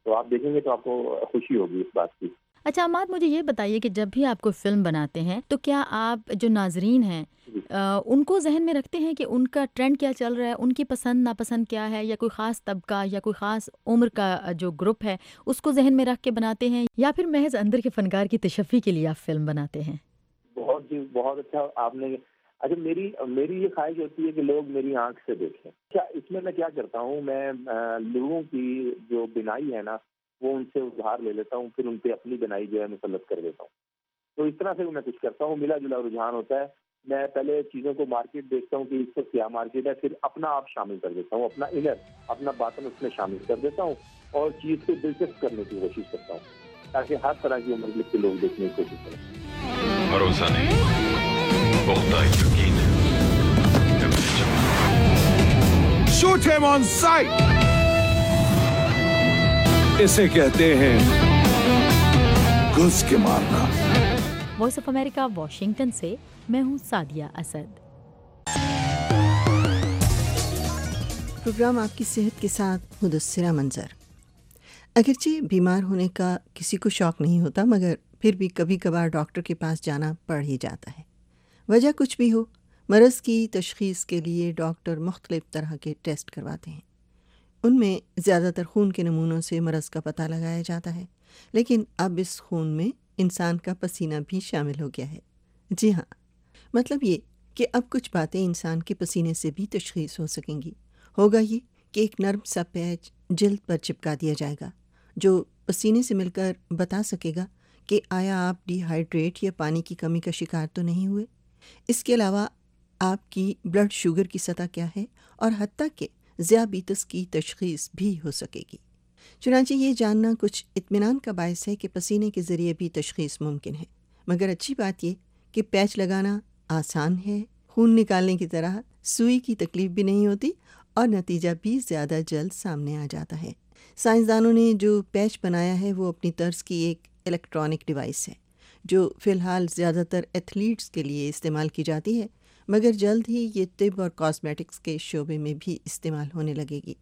تو آپ دیکھیں گے تو آپ کو خوشی ہوگی اس بات کی. اچھا عماد، مجھے یہ بتائیے کہ جب بھی آپ کوئی فلم بناتے ہیں تو کیا آپ جو ناظرین ہیں ان کو ذہن میں رکھتے ہیں کہ ان کا ٹرینڈ کیا چل رہا ہے، ان کی پسند ناپسند کیا ہے، یا کوئی خاص طبقہ یا کوئی خاص عمر کا جو گروپ ہے اس کو ذہن میں رکھ کے بناتے ہیں، یا پھر محض اندر کے فنکار کی تشفی کے لیے آپ فلم بناتے ہیں؟ بہت اچھا آپ نے. اچھا میری یہ خواہش ہوتی ہے کہ لوگ میری آنکھ سے دیکھیں. اچھا اس میں کیا کرتا ہوں، میں لوگوں کی جو بنائی ہے نا وہ ان سے ادھار لے لیتا ہوں، پھر ان پہ اپنی بنائی جو ہے مسلط کر دیتا ہوں. تو اس طرح سے میں کچھ کرتا ہوں، ملا جلا رجحان ہوتا ہے. میں پہلے چیزوں کو مارکیٹ دیکھتا ہوں کہ اس وقت کیا مارکیٹ ہے، پھر اپنا آپ شامل کر دیتا ہوں، اپنا انر اپنا باطن اس میں شامل کر دیتا ہوں اور چیز کو دلچسپ کرنے کی کوشش کرتا ہوں تاکہ ہر طرح کی عمر کے لوگ دیکھنے کی کوشش کریں. بھروسہ نہیں، پختہ یقین ہے. Shoot him on sight! اسے کہتے ہیں گھس کے مارنا. وائس آف امریکہ واشنگٹن سے میں ہوں سعدیہ اسد. پروگرام آپ کی صحت کے ساتھ مدثرہ منظر. اگرچہ بیمار ہونے کا کسی کو شوق نہیں ہوتا، مگر پھر بھی کبھی کبھار ڈاکٹر کے پاس جانا پڑ ہی جاتا ہے. وجہ کچھ بھی ہو، مرض کی تشخیص کے لیے ڈاکٹر مختلف طرح کے ٹیسٹ کرواتے ہیں. ان میں زیادہ تر خون کے نمونوں سے مرض کا پتہ لگایا جاتا ہے، لیکن اب اس خون میں انسان کا پسینہ بھی شامل ہو گیا ہے. جی ہاں، مطلب یہ کہ اب کچھ باتیں انسان کے پسینے سے بھی تشخیص ہو سکیں گی. ہوگا یہ کہ ایک نرم سا پیچ جلد پر چپکا دیا جائے گا جو پسینے سے مل کر بتا سکے گا کہ آیا آپ ڈی ہائیڈریٹ یا پانی کی کمی کا شکار تو نہیں ہوئے. اس کے علاوہ آپ کی بلڈ شوگر کی سطح کیا ہے، اور حتیٰ کہ ذیابیطس کی تشخیص بھی ہو سکے گی. چنانچہ یہ جاننا کچھ اطمینان کا باعث ہے کہ پسینے کے ذریعے بھی تشخیص ممکن ہے. مگر اچھی بات یہ کہ پیچ لگانا آسان ہے، خون نکالنے کی طرح سوئی کی تکلیف بھی نہیں ہوتی اور نتیجہ بھی زیادہ جلد سامنے آ جاتا ہے. سائنسدانوں نے جو پیچ بنایا ہے وہ اپنی طرز کی ایک الیکٹرانک ڈیوائس ہے جو فی الحال زیادہ تر ایتھلیٹس کے لیے استعمال کی جاتی ہے، مگر جلد ہی یہ طب اور کاسمیٹکس کے شعبے میں بھی استعمال ہونے لگے گی.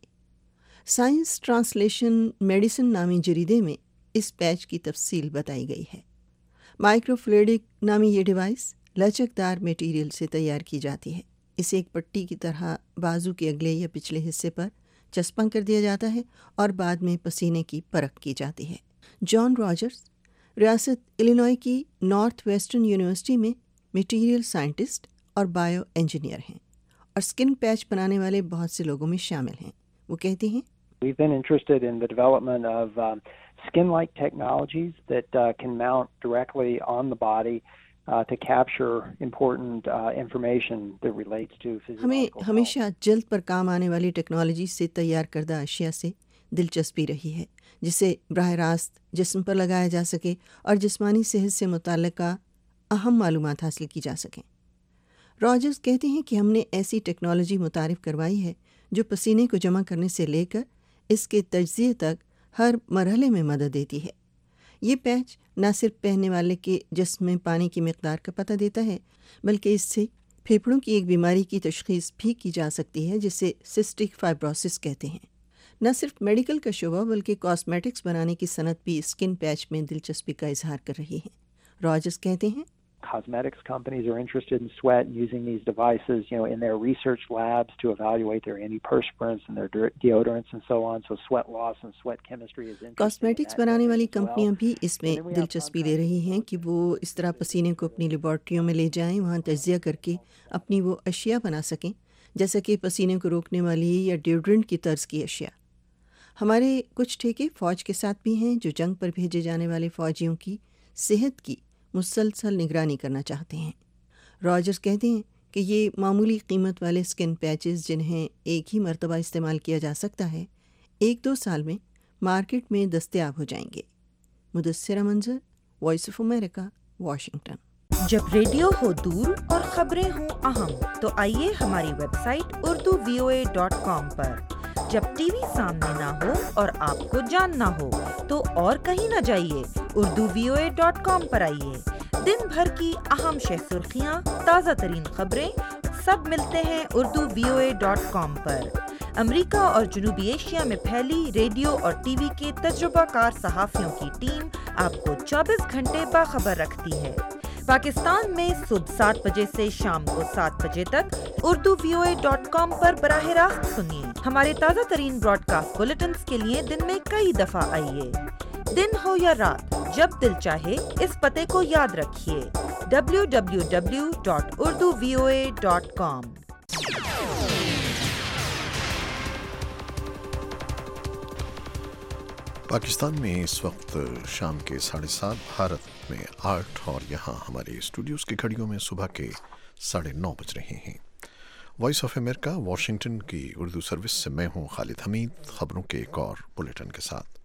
سائنس ٹرانسلیشن میڈیسن نامی جریدے میں اس پیچ کی تفصیل بتائی گئی ہے. مائکرو فلوئڈک نامی یہ ڈیوائس لچکدار میٹیریل سے تیار کی جاتی ہے. اسے ایک پٹی کی طرح بازو کے اگلے یا پچھلے حصے پر چسپاں کر دیا جاتا ہے اور بعد میں پسینے کی پرکھ کی جاتی ہے. جان راجرز ریاست الینوائے کی نارتھ ویسٹرن یونیورسٹی میں میٹیریل سائنٹسٹ اور بائیو انجینئر ہیں اور سکن پیچ بنانے والے بہت سے لوگوں میں شامل ہیں. وہ کہتے ہیں We've been interested in the development of skin-like technologies that can mount directly on the body to capture important information that relates to physiological health. ہمیں ہمیشہ جلد پر کام آنے والی ٹیکنالوجی سے تیار کردہ اشیاء سے دلچسپی رہی ہے جسے براہ راست جسم پر لگایا جا سکے اور جسمانی صحت سے متعلقہ اہم معلومات حاصل کی جا سکیں. راجرز کہتے ہیں کہ ہم نے ایسی ٹیکنالوجی متعارف کروائی ہے جو پسینے کو جمع کرنے سے لے کر اس کے تجزیے تک ہر مرحلے میں مدد دیتی ہے. یہ پیچ نہ صرف پہننے والے کے جسم میں پانی کی مقدار کا پتہ دیتا ہے بلکہ اس سے پھیپھڑوں کی ایک بیماری کی تشخیص بھی کی جا سکتی ہے جسے سسٹک فائبروسس کہتے ہیں. نہ صرف میڈیکل کا شعبہ بلکہ کاسمیٹکس بنانے کی صنعت بھی اسکن پیچ میں دلچسپی کا اظہار کر رہی ہے. راجرز کہتے ہیں Cosmetics companies are interested in sweat and using these devices, in their research labs to evaluate their antiperspirants and their deodorants and so on. So sweat loss and sweat chemistry is interesting. Cosmetics بنانے والی کمپنیاں بھی اس میں دلچسپی لے رہی ہیں کہ وہ اس طرح پسینے کو اپنی لیبارٹریوں میں لے جائیں، وہاں تجزیہ کر کے اپنی وہ اشیاء بنا سکیں جیسا کہ پسینے کو روکنے والی یا ڈیوڈرنٹ کی طرز کی اشیاء. ہمارے کچھ ٹھیکے فوج کے ساتھ بھی ہیں جو جنگ پر بھیجے جانے والے فوجیوں کی صحت کی مسلسل نگرانی کرنا چاہتے ہیں. راجرز کہتے ہیں کہ یہ معمولی قیمت والے سکن پیچز جنہیں ایک ہی مرتبہ استعمال کیا جا سکتا ہے 1-2 سال میں مارکیٹ میں دستیاب ہو جائیں گے. Mudassira Manzar, voice of America, Washington. جب ریڈیو ہو دور اور خبریں ہوں اہم تو آئیے ہماری ویب سائٹ urduvoa.com پر. جب ٹی وی سامنے نہ ہو اور آپ کو جاننا ہو تو اور کہیں نہ جائیے، urduvoa.com پر آئیے. دن بھر کی اہم شہ سرخیاں، تازہ ترین خبریں سب ملتے ہیں urduvoa.com پر۔ امریکہ اور جنوبی ایشیا میں پھیلی ریڈیو اور ٹی وی کے تجربہ کار صحافیوں کی ٹیم آپ کو 24 گھنٹے باخبر رکھتی ہے۔ پاکستان میں صبح 7 بجے سے شام کو 7 بجے تک urduvoa.com پر براہ راست سنیے۔ ہمارے تازہ ترین براڈ کاسٹ بلیٹنز کے لیے دن میں کئی دفعہ آئیے۔ دن ہو یا رات، جب دل چاہے اس پتے کو یاد رکھیے www.urduvoa.com۔ پاکستان میں اس وقت شام کے 7:30، بھارت میں 8 اور یہاں ہمارے اسٹوڈیوز کی گھڑیوں میں صبح کے 9:30 بج رہے ہیں۔ وائس آف امریکہ واشنگٹن کی اردو سروس سے میں ہوں خالد حمید، خبروں کے ایک اور بلیٹن کے ساتھ۔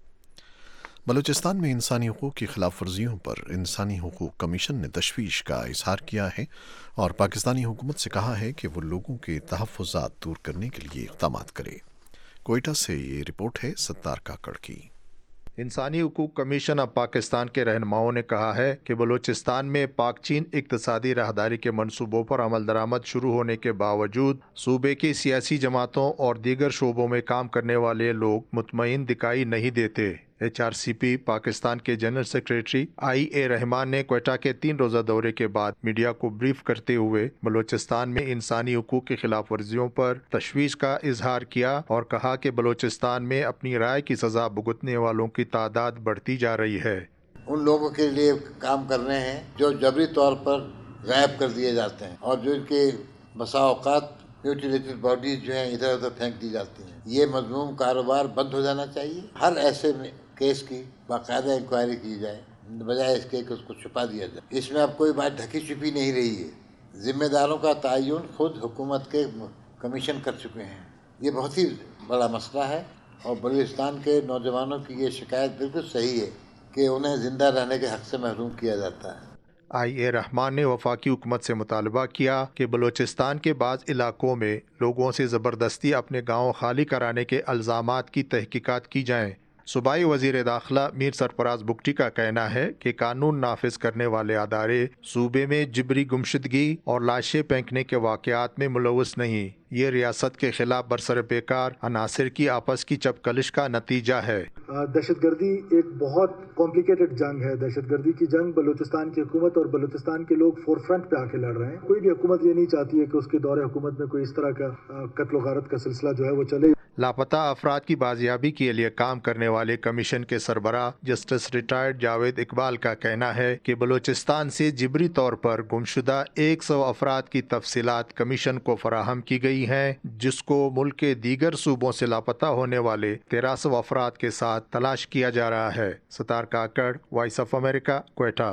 بلوچستان میں انسانی حقوق کی خلاف ورزیوں پر انسانی حقوق کمیشن نے تشویش کا اظہار کیا ہے اور پاکستانی حکومت سے کہا ہے کہ وہ لوگوں کے تحفظات دور کرنے کے لیے اقدامات کرے۔ کوئٹہ سے یہ رپورٹ ہے ستار کاکڑ کی۔ انسانی حقوق کمیشن آف پاکستان کے رہنماؤں نے کہا ہے کہ بلوچستان میں پاک چین اقتصادی راہداری کے منصوبوں پر عمل درآمد شروع ہونے کے باوجود صوبے کی سیاسی جماعتوں اور دیگر شعبوں میں کام کرنے والے لوگ مطمئن دکھائی نہیں دیتے۔ HRCP پاکستان کے جنرل سیکریٹری IA رحمان نے کوئٹہ کے 3 روزہ دورے کے بعد میڈیا کو بریف کرتے ہوئے بلوچستان میں انسانی حقوق کی خلاف ورزیوں پر تشویش کا اظہار کیا اور کہا کہ بلوچستان میں اپنی رائے کی سزا بھگتنے والوں کی تعداد بڑھتی جا رہی ہے۔ ان لوگوں کے لیے کام کر رہے ہیں جو جبری طور پر غائب کر دیے جاتے ہیں اور جو ان کے بسا اوقات میوٹیلیٹڈ باڈیز جو ہیں ادھر ادھر پھینک دی جاتی ہیں۔ یہ مذموم کاروبار بند ہو جانا چاہیے۔ ہر ایسے کیس کی باقاعدہ انکوائری کی جائے، بجائے اس کے کہ اس کو چھپا دیا جائے۔ اس میں اب کوئی بات ڈھکی چھپی نہیں رہی ہے۔ ذمہ داروں کا تعین خود حکومت کے کمیشن کر چکے ہیں۔ یہ بہت ہی بڑا مسئلہ ہے اور بلوچستان کے نوجوانوں کی یہ شکایت بالکل صحیح ہے کہ انہیں زندہ رہنے کے حق سے محروم کیا جاتا ہے۔ IA رحمان نے وفاقی حکومت سے مطالبہ کیا کہ بلوچستان کے بعض علاقوں میں لوگوں سے زبردستی اپنے گاؤں خالی کرانے کے الزامات کی تحقیقات کی جائیں۔ صوبائی وزیر داخلہ میر سرفراز بگٹی کا کہنا ہے کہ قانون نافذ کرنے والے ادارے صوبے میں جبری گمشدگی اور لاشیں پھینکنے کے واقعات میں ملوث نہیں۔ یہ ریاست کے خلاف برسر پیکار عناصر کی آپس کی چپکلش کا نتیجہ ہے۔ دہشت گردی ایک بہت کمپلیکیٹڈ جنگ ہے۔ دہشت گردی کی جنگ بلوچستان کی حکومت اور بلوچستان کے لوگ فور فرنٹ پہ آ کے لڑ رہے ہیں۔ کوئی بھی حکومت یہ نہیں چاہتی ہے کہ اس کے دور حکومت میں کوئی اس طرح کا قتل و غارت کا سلسلہ جو ہے وہ چلے۔ لاپتہ افراد کی بازیابی کے لیے کام کرنے والے کمیشن کے سربراہ جسٹس ریٹائرڈ جاوید اقبال کا کہنا ہے کہ بلوچستان سے جبری طور پر گمشدہ 100 افراد کی تفصیلات کمیشن کو فراہم کی گئی ہیں، جس کو ملک کے دیگر صوبوں سے لاپتہ ہونے والے 1300 افراد کے ساتھ تلاش کیا جا رہا ہے۔ Sattar Kakar, Voice of America, Quetta.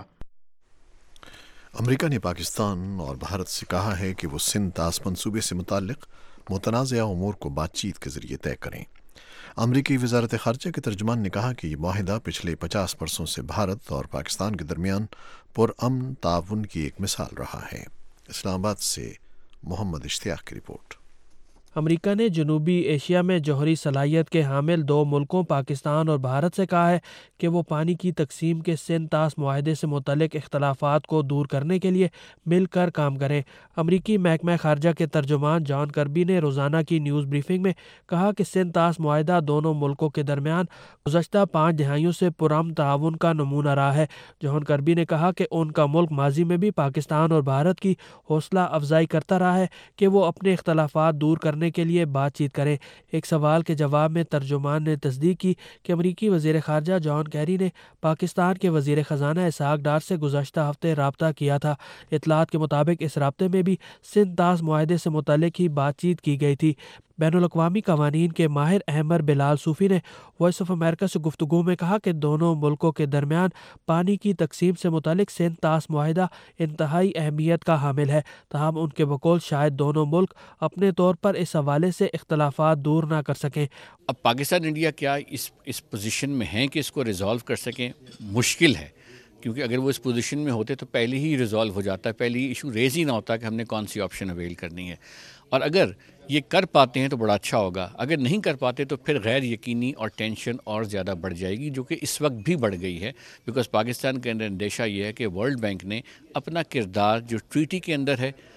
America نے پاکستان اور بھارت سے کہا ہے کہ وہ سندھ طاس منصوبے سے متعلق متنازعہ امور کو بات چیت کے ذریعے طے کریں۔ امریکی وزارت خارجہ کے ترجمان نے کہا کہ یہ معاہدہ پچھلے 50 برسوں سے بھارت اور پاکستان کے درمیان پرامن تعاون کی ایک مثال رہا ہے۔ اسلام آباد سے محمد اشتیاق کی رپورٹ۔ امریکہ نے جنوبی ایشیا میں جوہری صلاحیت کے حامل 2 ملکوں پاکستان اور بھارت سے کہا ہے کہ وہ پانی کی تقسیم کے سندھ طاس معاہدے سے متعلق اختلافات کو دور کرنے کے لیے مل کر کام کریں۔ امریکی محکمہ خارجہ کے ترجمان جان کربی نے روزانہ کی نیوز بریفنگ میں کہا کہ سندھ طاس معاہدہ دونوں ملکوں کے درمیان گزشتہ 5 دہائیوں سے پرامن تعاون کا نمونہ رہا ہے۔ جان کربی نے کہا کہ ان کا ملک ماضی میں بھی پاکستان اور بھارت کی حوصلہ افزائی کرتا رہا ہے کہ وہ اپنے اختلافات دور کرنے کے لیے بات چیت کریں۔ ایک سوال کے جواب میں ترجمان نے تصدیق کی کہ امریکی وزیر خارجہ جان کیری نے پاکستان کے وزیر خزانہ اسحاق ڈار سے گزشتہ ہفتے رابطہ کیا تھا۔ اطلاعات کے مطابق اس رابطے میں بھی سندھ طاس معاہدے سے متعلق ہی بات چیت کی گئی تھی۔ بین الاقوامی قوانین کے ماہر احمد بلال صوفی نے وائس آف امریکہ سے گفتگو میں کہا کہ دونوں ملکوں کے درمیان پانی کی تقسیم سے متعلق سندھ طاس معاہدہ انتہائی اہمیت کا حامل ہے، تاہم ان کے بقول شاید دونوں ملک اپنے طور پر اس حوالے سے اختلافات دور نہ کر سکیں۔ اب پاکستان انڈیا کیا اس پوزیشن میں ہیں کہ اس کو ریزالو کر سکیں؟ مشکل ہے، کیونکہ اگر وہ اس پوزیشن میں ہوتے تو پہلے ہی ریزالو ہو جاتا ہے، پہلے ہی ایشو ریز ہی نہ ہوتا کہ ہم نے کون سی آپشن اویل کرنی ہے۔ اور اگر یہ کر پاتے ہیں تو بڑا اچھا ہوگا، اگر نہیں کر پاتے تو پھر غیر یقینی اور ٹینشن اور زیادہ بڑھ جائے گی، جو کہ اس وقت بھی بڑھ گئی ہے، بیکاز پاکستان کے اندر اندیشہ یہ ہے کہ ورلڈ بینک نے اپنا کردار جو ٹریٹی کے اندر ہے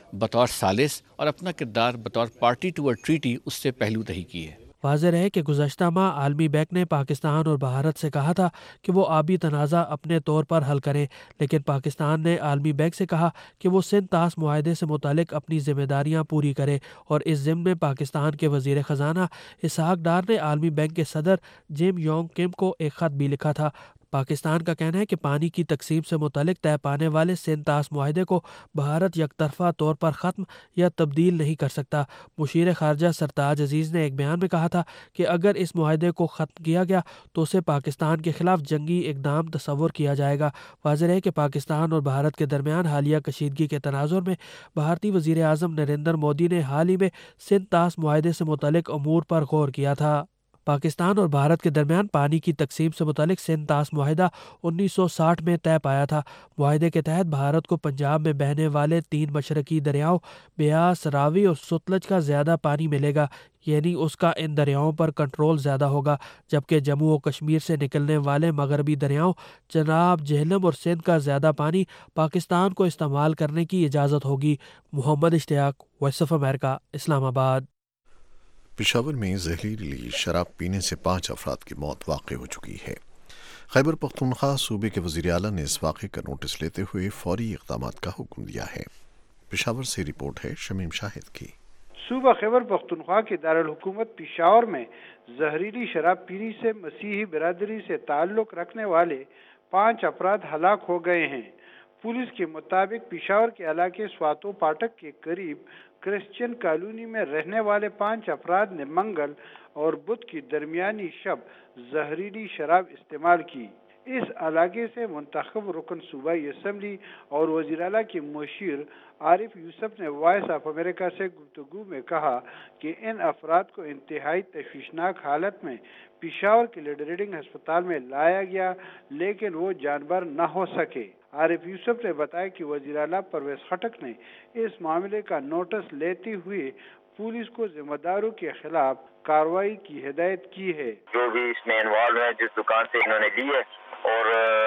बतौर सालिस और अपना किरदार बतौर पार्टी टू अ ट्रीटी उससे पहलू तही की है। वाज़ेह है कि गुज़श्ता माह आलमी बैंक ने पाकिस्तान और भारत से कहा था कि वो आबी तनाज़ा अपने तौर पर हल करें, लेकिन पाकिस्तान ने आलमी बैंक से कहा कि वो सिंध तास मुआहदे से मुतालिक अपनी ज़िम्मेदारियाँ पूरी करे। और इस ज़िम्न में पाकिस्तान के वज़ीर ख़जाना इसहाक डार ने आलमी बैंक के सदर जिम योंग किम को एक ख़त भी लिखा था। पाकिस्तान का कहना है कि पानी की तकसीम से मुतालिक तय पाने वाले सिंध तास मुआहदे को भारत यकतरफा तौर पर ख़त्म या तब्दील नहीं कर सकता। मुशीर ख़ारजा सरताज अजीज़ ने एक बयान में कहा था कि अगर इस मुआहदे को ख़त्म किया गया तो उसे पाकिस्तान के ख़िलाफ़ जंगी इक़दाम तस्वुर किया जाएगा। वाज़ेह है कि पाकिस्तान और भारत के दरमियान हालिया कशीदगी के तनाज़ुर में भारतीय वज़ीर आज़म नरेंद्र मोदी ने हाल ही में सिंध तास मुआहदे से मुतालिक अमूर पर गौर किया था। पाकिस्तान और भारत के दरमियान पानी की तकसीम से मुतालिक सिंध तास मुआहदा 1960 में तय पाया था। मुआहदे के तहत भारत को पंजाब में बहने वाले 3 मशरकी दरियाओं ब्यास, रावी और सतलज का ज़्यादा पानी मिलेगा, यानी उसका इन दरियाओं पर कंट्रोल ज़्यादा होगा, जबकि जम्मू और कश्मीर से निकलने वाले मगरबी दरियाओं चनाब, झेलम और सिंध का ज़्यादा पानी पाकिस्तान को इस्तेमाल करने की इजाज़त होगी। Mohammad Ishtiaq, Voice of America, Islamabad. Peshawar में जहरीली शराब पीने से 5 अफराद की मौत वाक़ हो चुकी है। खैबर पख्तूनख्वा सूबे के वज़ीर आला ने इस वाक़े का नोटिस लेते हुए फौरी इक़दामात का हुक्म दिया है। पेशावर से रिपोर्ट है शमीम शाहिद की। सूबा खैबर पख्तूनख्वा के दारुल हुकूमत पेशावर में जहरीली शराब पीने से मसीही बिरादरी से ताल्लुक़ रखने वाले 5 अफराद हलाक हो गए हैं। पुलिस के मुताबिक पेशावर के इलाके स्वातो पाठक के करीब क्रिश्चियन कॉलोनी में रहने वाले 5 अफराद ने मंगल और बुध की दरमियानी शब जहरीली शराब इस्तेमाल की। इस इलाके से मुंतखब रुकन सूबाई असम्बली और वज़ीर आला के मुशीर आरिफ यूसुफ ने वॉइस ऑफ अमेरिका से गुफ्तगू में कहा कि इन अफराद को इंतहाई तशवीशनाक हालत में पेशावर के लीडर रीडिंग अस्पताल में लाया गया, लेकिन वो जानबर न हो सके। आरिफ यूसुफ ने बताया कि वज़ीर आला परवेज खटक ने इस मामले का नोटिस लेते हुए पुलिस को जिम्मेदारों के खिलाफ कार्रवाई की हिदायत की है। जो भी इसमें इन्वॉल्व है, जिस दुकान से इन्होंने ली है और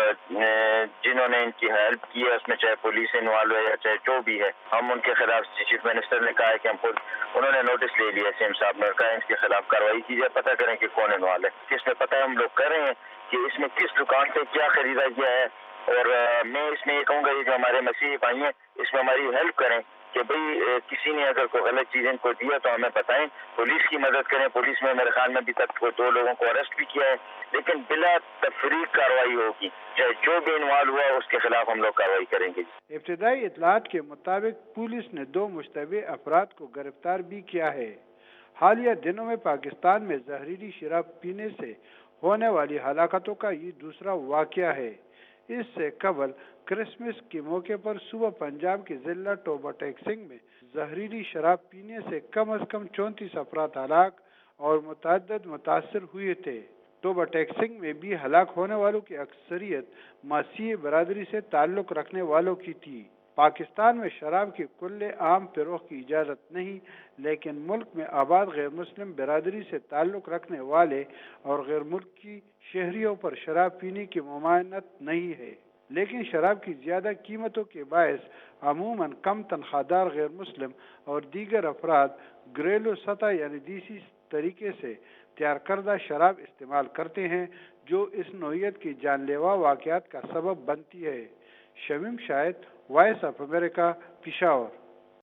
जिन्होंने इनकी हेल्प की है, उसमें चाहे पुलिस इन्वॉल्व है या चाहे जो भी है, हम उनके खिलाफ चीफ मिनिस्टर ने कहा है कि हम खुद उन्होंने नोटिस ले लिया, सीएम साहब ने कहा इनके खिलाफ कार्रवाई की जाए, पता करें कि कौन इन्वॉल्व है, किसमें पता है। हम लोग कर रहे हैं कि इसमें किस दुकान से क्या खरीदा गया है। और मैं इसमें ये कहूँगा कि हमारे मसीही भाई हैं, इसमें हमारी हेल्प करें कि भाई किसी ने अगर कोई गलत चीज़ इनको दिया तो हमें बताएं, पुलिस की मदद करें। पुलिस में मेरे ख्याल में अभी तक 2 लोगों को अरेस्ट भी किया है, लेकिन बिला तफरीक कार्रवाई होगी, चाहे जो भी इन्वॉल्व हुआ उसके खिलाफ हम लोग कार्रवाई करेंगे। इब्तिदाई इतलात के मुताबिक पुलिस ने 2 मुश्तबे अफराद को गिरफ्तार भी किया है। हालिया दिनों में पाकिस्तान में जहरीली शराब पीने से होने वाली हलाकतों का ये दूसरा वाक़या है। इससे कबल क्रिसमस के मौके पर सुबह पंजाब के जिला टोबा टेक्सिंग में जहरीली शराब पीने से कम अज कम 34 अफराद हलाक और मुतअद्दिद मुतासर हुए थे। टोबा टेक्सिंग में भी हलाक होने वालों की अक्सरियत मसीही बरादरी से ताल्लुक़ रखने वालों की थी। पाकिस्तान में शराब के कुल्ले आम फ़रोग़ की इजाज़त नहीं, लेकिन मुल्क में आबाद गैर मुस्लिम बिरादरी से ताल्लुक़ रखने वाले और गैर मुल्की शहरियों पर शराब पीने की ममानत नहीं है। लेकिन शराब की ज़्यादा कीमतों के बायस अमूमन कम तनख्वाहदार गैर मुस्लिम और दीगर अफराद घरेलू सतह यानी देसी तरीके से तैयार करदा शराब इस्तेमाल करते हैं, जो इस नौइयत की जानलेवा वाक़यात का सबब बनती है। Shamim Shahid, Voice of America, Peshawar.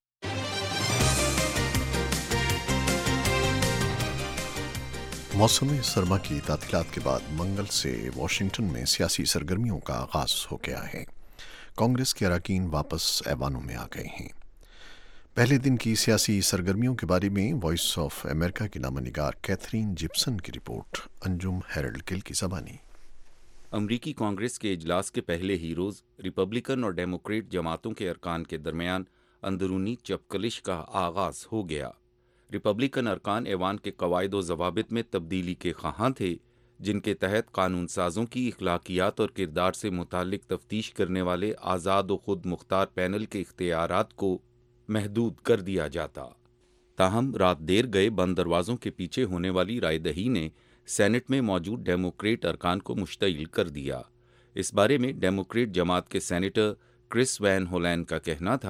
मौसम सरमा की तातीलात के बाद मंगल से वाशिंगटन में सियासी सरगर्मियों का आगाज हो गया है। कांग्रेस के अरकान वापस ऐवानों में आ गए हैं। पहले दिन की सियासी सरगर्मियों के बारे में वॉइस ऑफ अमेरिका की नामनिगार कैथरीन जिप्सन की रिपोर्ट अंजुम हेरल्ड गिल की ज़बानी। अमरीकी कांग्रेस के इजलास के पहले ही रोज़ रिपब्लिकन और डेमोक्रेट जमातों के अरकान के दरमियान अंदरूनी चपकलिश का आगाज़ हो गया। रिपब्लिकन अरकान ऐवान के कवायद व ज़वाबित में तब्दीली के ख़्वाहां थे, जिनके तहत कानून साज़ों की इखलाकियात और किरदार से मुताल्लिक तफ्तीश करने वाले आज़ाद व खुद मुख्तार पैनल के इख्तियारात को महदूद कर दिया जाता। ताहम रात देर गए बंद दरवाज़ों के पीछे होने वाली रायदही ने सेनेट में मौजूद डेमोक्रेट अरकान को मुश्तइल कर दिया। इस बारे में डेमोक्रेट जमात के सेनेटर क्रिस वैन होलैंड का कहना था,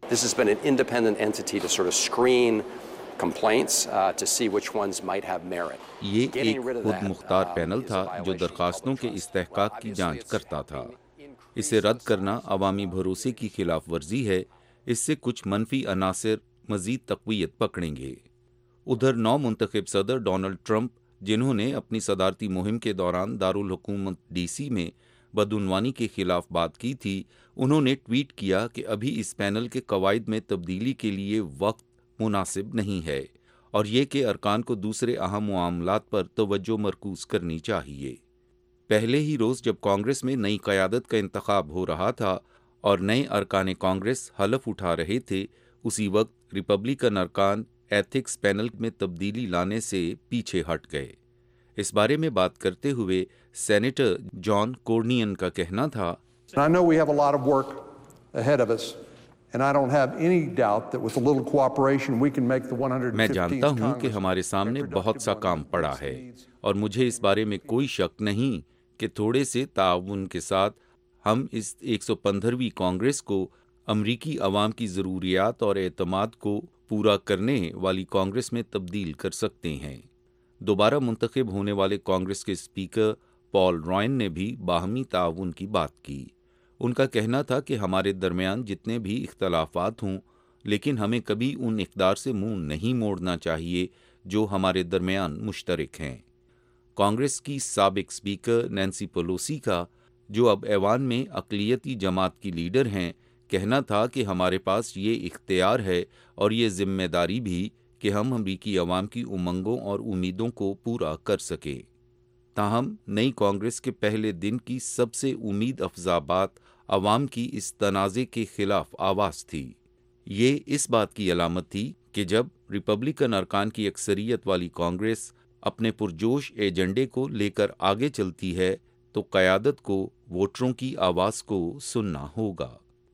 This has been an independent entity to sort of screen complaints to see which ones might have merit. ये एक खुद मुख्तार पैनल था जो दरखास्तों के इस्तेहकाक की जांच करता था। इसे रद्द करना अवामी भरोसे की खिलाफ वर्जी है। इससे कुछ मनफी अनासर मजीद तक़वियत पकड़ेंगे। उधर नौ मुंतखब सदर डोनाल्ड ट्रंप, जिन्होंने अपनी सदारती मुहिम के दौरान दारुल हुकूमत DC में बदउनवानी के खिलाफ बात की थी, उन्होंने ट्वीट किया कि अभी इस पैनल के कवायद में तब्दीली के लिए वक्त मुनासिब नहीं है और ये कि अरकान को दूसरे अहम मामलात पर तवज्जो मरकूज करनी चाहिए। पहले ही रोज़ जब कांग्रेस में नई क़यादत का इंतखाब हो रहा था और नए अरकान कांग्रेस हलफ उठा रहे थे, उसी वक्त रिपब्लिकन अरकान एथिक्स पैनल में तब्दीली लाने से पीछे हट गए। इस बारे में बात करते हुए सेनेटर जॉन कोर्नियन का कहना था, I know we have a lot of work ahead of us, and I don't have any doubt that with a little cooperation we can make the 115th मैं जानता हूं कि हमारे सामने बहुत सा काम पड़ा है और मुझे इस बारे में कोई शक नहीं कि थोड़े से ताउन के साथ हम इस 115वीं कांग्रेस को अमरीकी अवाम की ज़रूरियात और एतमाद को पूरा करने वाली कांग्रेस में तब्दील कर सकते हैं। दोबारा मुंतखब होने वाले कांग्रेस के स्पीकर पॉल रॉयन ने भी बाहमी ताउन की बात की। उनका कहना था कि हमारे दरमियान जितने भी इख्तलाफात हों, लेकिन हमें कभी उन इक़दार से मुंह नहीं मोड़ना चाहिए जो हमारे दरमियान मुश्तरक हैं। कांग्रेस की साबिक स्पीकर नैन्सी पेलोसी का, जो अब ऐवान में अक़लियती जमात की लीडर हैं, कहना था कि हमारे पास ये इख्तियार है और ये ज़िम्मेदारी भी कि हम अमरीकी अवाम की उमंगों और उम्मीदों को पूरा कर सकें। ताहम नई कांग्रेस के पहले दिन की सबसे उम्मीद अफजा बात अवाम की इस तनाज़े के खिलाफ आवाज़ थी। ये इस बात की अलामत थी कि जब रिपब्लिकन अरकान की अक्सरियत वाली कांग्रेस अपने पुरजोश एजेंडे को लेकर आगे चलती है तो क़यादत को वोटरों की आवाज़ को सुनना होगा।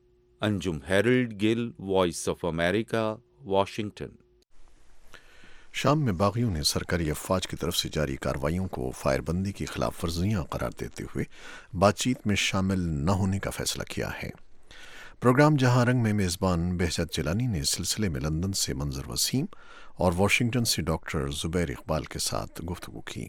Anjum Harold Gill, Voice of America, Washington. शाम में बागियों ने सरकारी अफवाज की तरफ से जारी कार्रवाइयों को फायरबंदी की खिलाफ वर्जियाँ करार देते हुए बातचीत में शामिल न होने का फैसला किया है। प्रोग्राम जहां रंग में मेज़बान behzat जिलानी ने इस सिलसिले में लंदन से मंजर वसीम और वाशिंगटन से डॉक्टर जुबैर इकबाल के साथ गुफ्तगू की।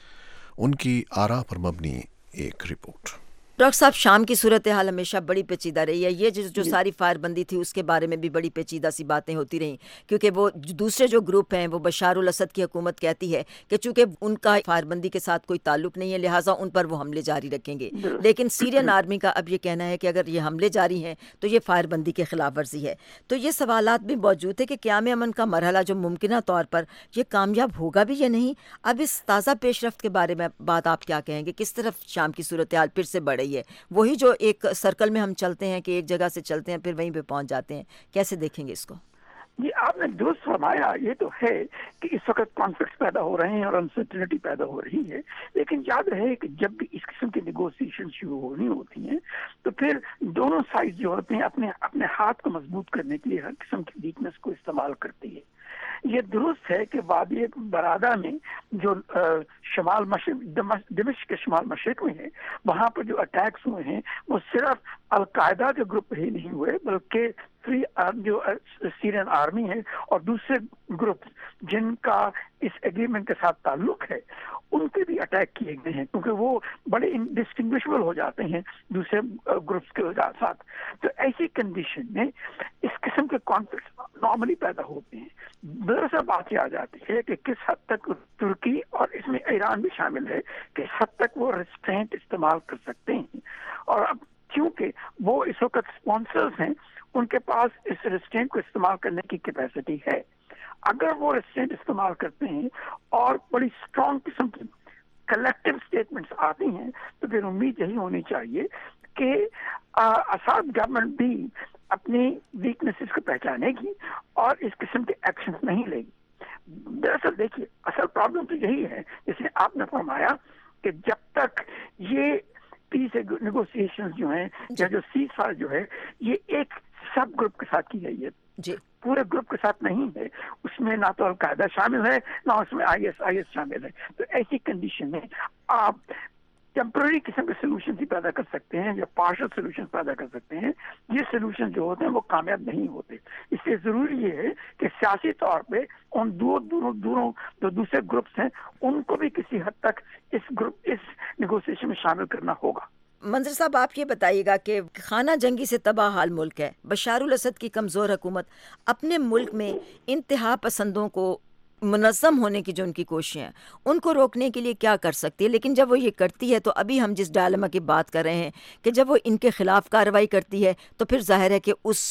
उनकी आरा पर मबनी एक रिपोर्ट। डॉक्टर साहब, शाम की सूरत हाल हमेशा बड़ी पेचीदा रही है। ये जो सारी फायरबंदी थी उसके बारे में भी बड़ी पेचीदा सी बातें होती रहीं, क्योंकि वो दूसरे जो ग्रुप हैं वो बशार उल असद की हुकूमत कहती है कि चूँकि उनका फायरबंदी के साथ कोई ताल्लुक नहीं है लिहाजा उन पर वो हमले जारी रखेंगे। लेकिन सीरियन आर्मी का अब ये कहना है कि अगर ये हमले जारी हैं तो ये फायरबंदी के खिलाफ वर्जी है। तो ये सवालात भी मौजूद है कि क़याम अमन का मरहला जो मुमकिन तौर पर ये कामयाब होगा भी या नहीं। अब इस ताज़ा पेशरफ्त के बारे में बात आप क्या कहेंगे? किस तरफ शाम की सूरत हाल फिर से बढ़ रही है? वही जो एक सर्कल में हम चलते हैं कि एक जगह से चलते हैं फिर वहीं पे पहुंच जाते हैं, कैसे देखेंगे इसको? जी, आपने दुरुस्त फरमाया। ये तो है कि इस वक्त कॉन्फ्लिक्ट पैदा हो रहे हैं और अनसर्टेनिटी पैदा हो रही है, लेकिन याद रहे कि जब भी इस किस्म की नेगोशिएशन शुरू होनी होती हैं तो फिर दोनों साइड जो होते हैं अपने अपने हाथ को मजबूत करने के लिए हर किस्म की वीकनेस को इस्तेमाल करती है। ये दुरुस्त है कि वादी बरादा में जो शमाल मशरिक दिमिश्क के शमाल मशरिक में है, वहाँ पर जो अटैक्स हुए हैं वो सिर्फ अलकायदा के ग्रुप ही नहीं हुए बल्कि जो सीरियन आर्मी है और दूसरे ग्रुप जिनका इस एग्रीमेंट के साथ ताल्लुक है उनके भी अटैक किए गए हैं, क्योंकि वो बड़े इंडिस्टिंग्विशेबल हो जाते हैं दूसरे ग्रुप्स के साथ। तो ऐसी कंडीशन में इस किस्म के कॉन्फ्लिक्ट नॉर्मली पैदा होते हैं। दरअसल बात यह आ जाती है कि किस हद तक तुर्की और इसमें ईरान भी शामिल है, किस हद तक वो रिस्ट्रेंट इस्तेमाल कर सकते हैं। और अब क्योंकि वो इस वक्त स्पॉन्सर्स हैं, उनके पास इस रिस्ट्रेंट को इस्तेमाल करने की कैपेसिटी है। अगर वो रिस्ट्रेंट इस्तेमाल करते हैं और बड़ी स्ट्रॉन्ग किस्म की कलेक्टिव स्टेटमेंट्स आती हैं तो फिर उम्मीद यही होनी चाहिए कि असद गवर्नमेंट भी अपनी वीकनेसेस को पहचानेगी और इस किस्म के एक्शन नहीं लेगी। दरअसल देखिए, असल प्रॉब्लम तो यही है, जैसे आपने फरमाया कि जब तक ये पीस नेगोशिएशंस जो हैं या जो सीज फायर जो है ये एक सब ग्रुप के साथ की गई है जी, पूरे ग्रुप के साथ नहीं है। उसमें ना तो अलकायदा शामिल है ना उसमें आईएस शामिल है। तो ऐसी कंडीशन में आप टेम्पररी किस्म के सोल्यूशन ही पैदा कर सकते हैं या पार्शल सोल्यूशन पैदा कर सकते हैं। ये सोल्यूशन जो होते हैं वो कामयाब नहीं होते। इसलिए ज़रूरी ये है कि सियासी तौर पे उन दोनों जो दूसरे ग्रुप्स हैं उनको भी किसी हद तक इस नेगोशिएशन में शामिल करना होगा। मंजर साहब, आप ये बताइएगा कि खाना जंगी से तबाह हाल मुल्क है, बशारुल असद की कमज़ोर हुकूमत अपने मुल्क में इंतहा पसंदों को मुनज़्ज़म होने की जो उनकी कोशिशें हैं उनको रोकने के लिए क्या कर सकती है? लेकिन जब वो ये करती है तो अभी हम जिस डायलेमा की बात कर रहे हैं कि जब वो इनके खिलाफ कार्रवाई करती है तो फिर जाहिर है कि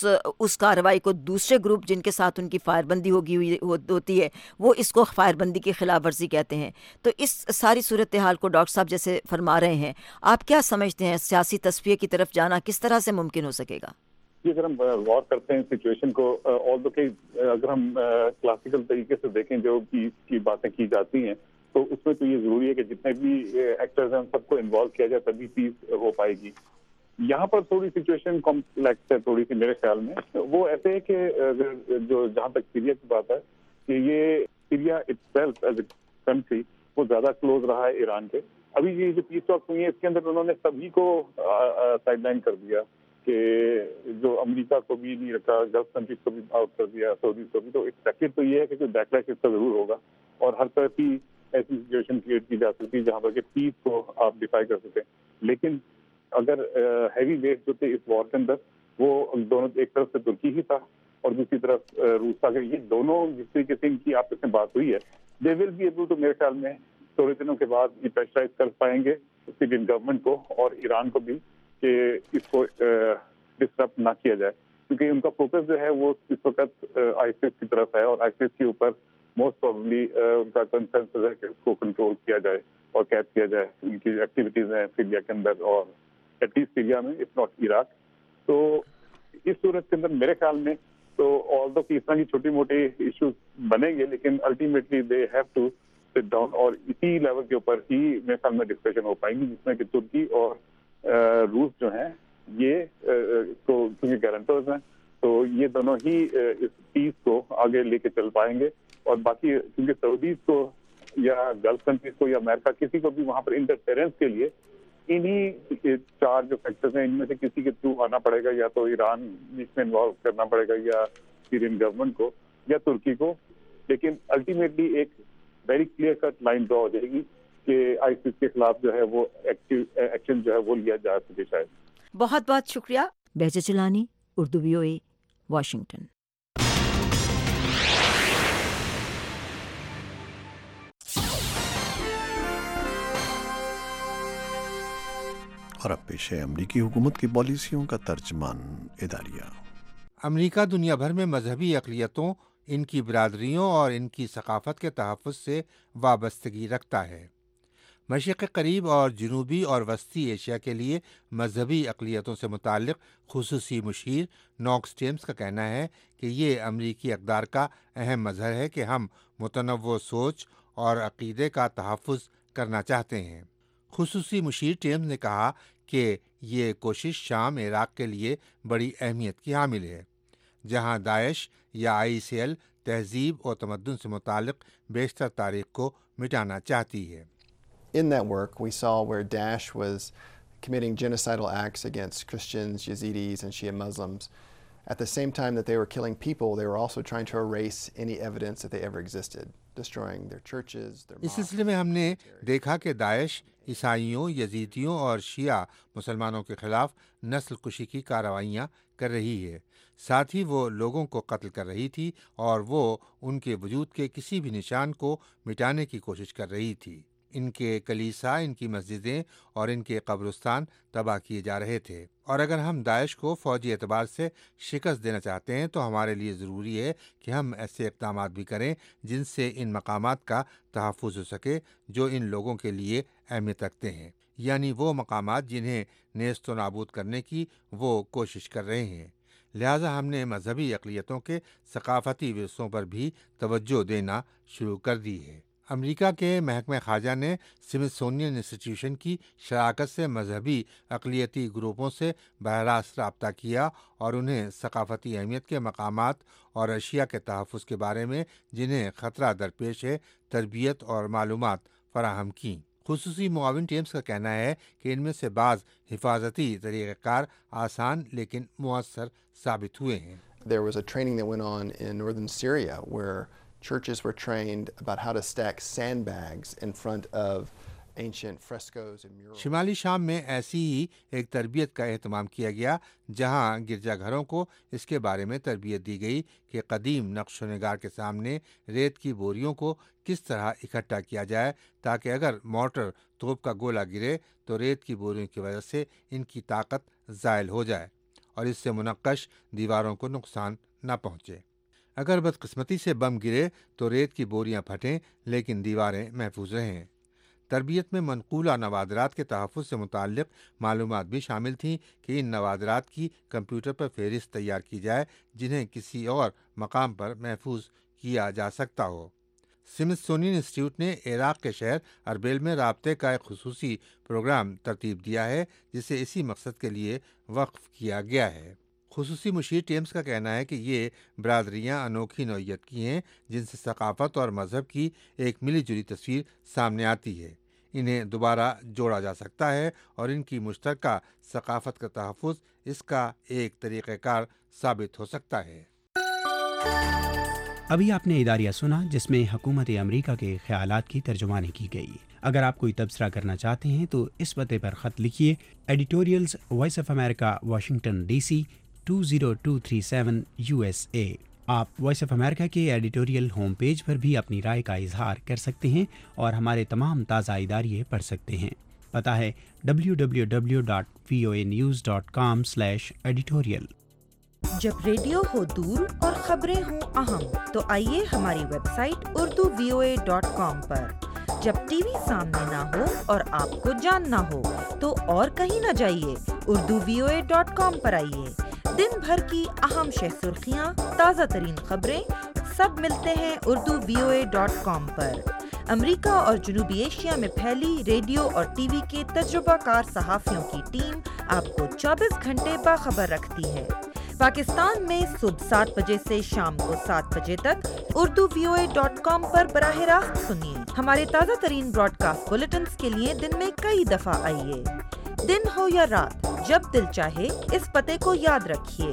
उस कार्रवाई को दूसरे ग्रुप जिनके साथ उनकी फायरबंदी होती है वो इसको फायरबंदी की खिलाफ वर्जी कहते हैं। तो इस सारी सूरत हाल को डॉक्टर साहब जैसे फरमा रहे हैं, आप क्या समझते हैं सियासी तस्फिये की तरफ जाना किस तरह से मुमकिन हो सकेगा? अगर हम गौर करते हैं सिचुएशन को, ऑल्दो कि अगर हम क्लासिकल तरीके से देखें जो की बातें की जाती हैं तो उसमें तो ये जरूरी है कि जितने भी एक्टर्स हैं उन सबको इन्वॉल्व किया जाए तभी पीस हो पाएगी। यहाँ पर थोड़ी सिचुएशन कॉम्प्लेक्स है थोड़ी सी मेरे ख्याल में। वो ऐसे है कि अगर जो जहाँ तक सीरिया की बात है कि ये Syria itself as a country वो ज्यादा क्लोज रहा है ईरान के। अभी ये जो पीस टॉक्स हुई है इसके अंदर उन्होंने सभी को साइडलाइन कर दिया कि जो अमेरिका को भी नहीं रखा, गल्फ कंट्रीज को भी आउट कर दिया, सऊदी को भी। तो एक्सपेक्टेड तो ये है कि कोई बैकलैश इसका जरूर होगा और हर तरह की ऐसी सिचुएशन क्रिएट की जा सकती है जहाँ पर कि पीस को आप डिफाई कर सकें। लेकिन अगर हैवी वेट जो थे इस वॉर के अंदर वो दोनों, एक तरफ से तुर्की ही था और दूसरी तरफ रूस था। ये दोनों जिस तरीके से इनकी आपस में बात हुई है, they will be able to, मेरे ख्याल में थोड़े दिनों के बाद ये प्रेशराइज कर पाएंगे सीरियन गवर्नमेंट को और ईरान को भी कि इसको डिस्टर्ब ना किया जाए, क्योंकि उनका फोकस जो है वो इस वक्त आईसिस की तरफ है और आईसिस के ऊपर मोस्ट प्रोबेबली उनका कंसेंसस है कि उसको कंट्रोल किया जाए और कैद किया जाए। उनकी एक्टिविटीज हैं सीरिया के अंदर और एटलीस्ट सीरिया में, इफ नॉट इराक। तो इस सूरत के अंदर मेरे ख्याल में तो ऑल्दो कि इस तरह की छोटी मोटी इश्यूज बनेंगे लेकिन ultimately they have to sit down और इसी लेवल के ऊपर ही मेरे ख्याल में डिस्कशन हो पाएंगी जिसमें कि तुर्की और रूस जो हैं ये तो क्योंकि गारंटर्स हैं तो ये दोनों ही इस पीस को आगे लेके चल पाएंगे। और बाकी क्योंकि सऊदीज को या गल्फ कंट्रीज को या अमेरिका किसी को भी वहाँ पर इंटरफेरेंस के लिए इन्हीं चार जो फैक्टर्स हैं इनमें से किसी के थ्रू आना पड़ेगा, या तो ईरान इसमें इन्वॉल्व करना पड़ेगा या सीरियन गवर्नमेंट को या तुर्की को। लेकिन अल्टीमेटली एक very clear cut line draw हो जाएगी कि आईसिस के खिलाफ जो है वो एक्शन जो है वो लिया जा सके शायद। बहुत बहुत शुक्रिया। Behja Jilani, Urdu VOA, Washington. और अब पेश है अमरीकी हुकूमत की पॉलिसियों का तर्जमान इदारिया। अमरीका दुनिया भर में मजहबी अक़लियतों, इनकी बिरादरियों और इनकी सकाफ़त के तहफ़्फ़ुज़ से वाबस्तगी रखता है। मशरिक़ करीब और जनूबी और वस्ती एशिया के लिए मजहबी अक़लियतों से मुताल्लिक़ ख़ुसूसी मुशीर नॉक्स टेम्स का कहना है कि ये अमरीकी इक़दार का अहम मज़हर है कि हम मुतनव्वो सोच और अक़ीदे का तहफ़्फ़ुज़ करना चाहते हैं। ख़ुसूसी मुशीर टेम्स ने कहा कि ये कोशिश शाम इराक़ के लिए बड़ी अहमियत की हामिल है, जहाँ दाइश या ISIL तहज़ीब और तमद्दुन से मुताल्लिक़ बेशतर तारीख़ को मिटाना चाहती है। In that work, we saw where Daesh was committing genocidal acts against Christians, Yazidis, and Shia Muslims. At the same time that they were killing people, they were also trying to erase any evidence that they ever existed, destroying their churches, their mosques. इस सिलसिले में हमने देखा कि दाइश ईसाइयों, यजीदियों और शिया मुसलमानों के खिलाफ नस्ल कुशी की कार्रवाइयाँ कर रही है। साथ ही वो लोगों को कत्ल कर रही थी और वो उनके वजूद के किसी भी निशान को मिटाने की कोशिश कर रही थी। इनके कलीसा, इनकी मस्जिदें और इनके कब्रिस्तान तबाह किए जा रहे थे। और अगर हम दाइश को फ़ौजी एतबार से शिकस्त देना चाहते हैं तो हमारे लिए ज़रूरी है कि हम ऐसे इक़दामात भी करें जिनसे इन मकामात का तहफ़्फ़ुज़ हो सके जो इन लोगों के लिए अहमियत रखते हैं, यानी वो मकामात जिन्हें नेस्त व नाबूद करने की वो कोशिश कर रहे हैं। लिहाजा हमने मजहबी अक़लियतों के सकाफ़ती विरसों पर भी तवज्जो देना शुरू कर दी है। अमेरिका के महकमे ख़ारजा ने स्मिथसोनियन इंस्टीट्यूशन की शराकत से मजहबी अक़लियती ग्रुपों से बहरास्त रब्ता किया और उन्हें सकाफ़ती अहमियत के मकामात और अशिया के तहफ़्फ़ुज़ के बारे में जिन्हें ख़तरा दरपेश है तरबियत और मालूमात फ़राहम की। خصوصی معاون ٹیمز کا کہنا ہے کہ ان میں سے بعض حفاظتی طریقہ کار آسان لیکن مؤثر ثابت ہوئے ہیں۔ There was a training that went on in northern Syria where churches were trained about how to stack sandbags in front of ancient frescoes and murals. شمالی شام میں ایسی ہی ایک تربیت کا اہتمام کیا گیا جہاں گرجا گھروں کو اس کے بارے میں تربیت دی گئی کہ قدیم نقش و نگار کے سامنے ریت کی بوریوں کو کس طرح اکٹھا کیا جائے تاکہ اگر مارٹر توپ کا گولہ گرے تو ریت کی بوریوں کی وجہ سے ان کی طاقت زائل ہو جائے اور اس سے منقش دیواروں کو نقصان نہ پہنچے۔ اگر بدقسمتی سے بم گرے تو ریت کی بوریاں پھٹیں لیکن دیواریں محفوظ رہیں۔ تربیت میں منقولہ نوادرات کے تحفظ سے متعلق معلومات بھی شامل تھیں کہ ان نوادرات کی کمپیوٹر پر فہرست تیار کی جائے جنہیں کسی اور مقام پر محفوظ کیا جا سکتا ہو۔ سمتھسونین انسٹیٹیوٹ نے عراق کے شہر اربیل میں رابطے کا ایک خصوصی پروگرام ترتیب دیا ہے جسے اسی مقصد کے لیے وقف کیا گیا ہے۔ خصوصی مشیر ٹیمز کا کہنا ہے کہ یہ برادریاں انوکھی نوعیت کی ہیں جن سے ثقافت اور مذہب کی ایک ملی جلی تصویر سامنے آتی ہے۔ انہیں دوبارہ جوڑا جا سکتا ہے اور ان کی مشترکہ ثقافت کا تحفظ اس کا ایک طریقہ کار ثابت ہو سکتا ہے۔ ابھی آپ نے اداریہ سنا جس میں حکومت امریکہ کے خیالات کی ترجمانی کی گئی۔ اگر آپ کوئی تبصرہ کرنا چاہتے ہیں تو اس پتے پر خط لکھیے، editorials voice of America, Washington D C 20237 USA۔ آپ وائس آف امریکہ کے ایڈیٹوریل ہوم پیج پر بھی اپنی رائے کا اظہار کر سکتے ہیں اور ہمارے تمام تازہ اداریے پڑھ سکتے ہیں۔ پتہ ہے www.voanews.com/editorial۔ جب ریڈیو ہو دور اور خبریں ہوں اہم تو آئیے ہماری ویب سائٹ urduvoa.com پر۔ جب ٹی وی سامنے نہ ہو اور آپ کو جاننا ہو تو اور کہیں نہ جائیے، urduvoa.com پر آئیے۔ دن بھر کی اہم شہ سرخیاں، تازہ ترین خبریں سب ملتے ہیں urduvoa.com پر۔ امریکہ اور جنوبی ایشیا میں پھیلی ریڈیو اور ٹی وی کے تجربہ کار صحافیوں کی ٹیم آپ کو 24 گھنٹے باخبر رکھتی ہے۔ پاکستان میں صبح 7 بجے سے شام کو 7 بجے تک urduvoa.com پر براہ راست سنیے۔ ہمارے تازہ ترین براڈ کاسٹ بلیٹنز کے لیے دن میں کئی دفعہ آئیے۔ دن ہو یا رات، جب دل چاہے اس پتے کو یاد رکھیے،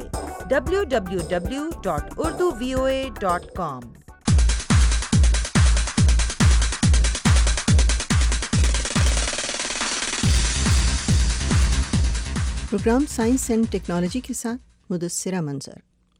www.urduvoa.com۔ Programme science and technology کے ساتھ مدثرہ منظر۔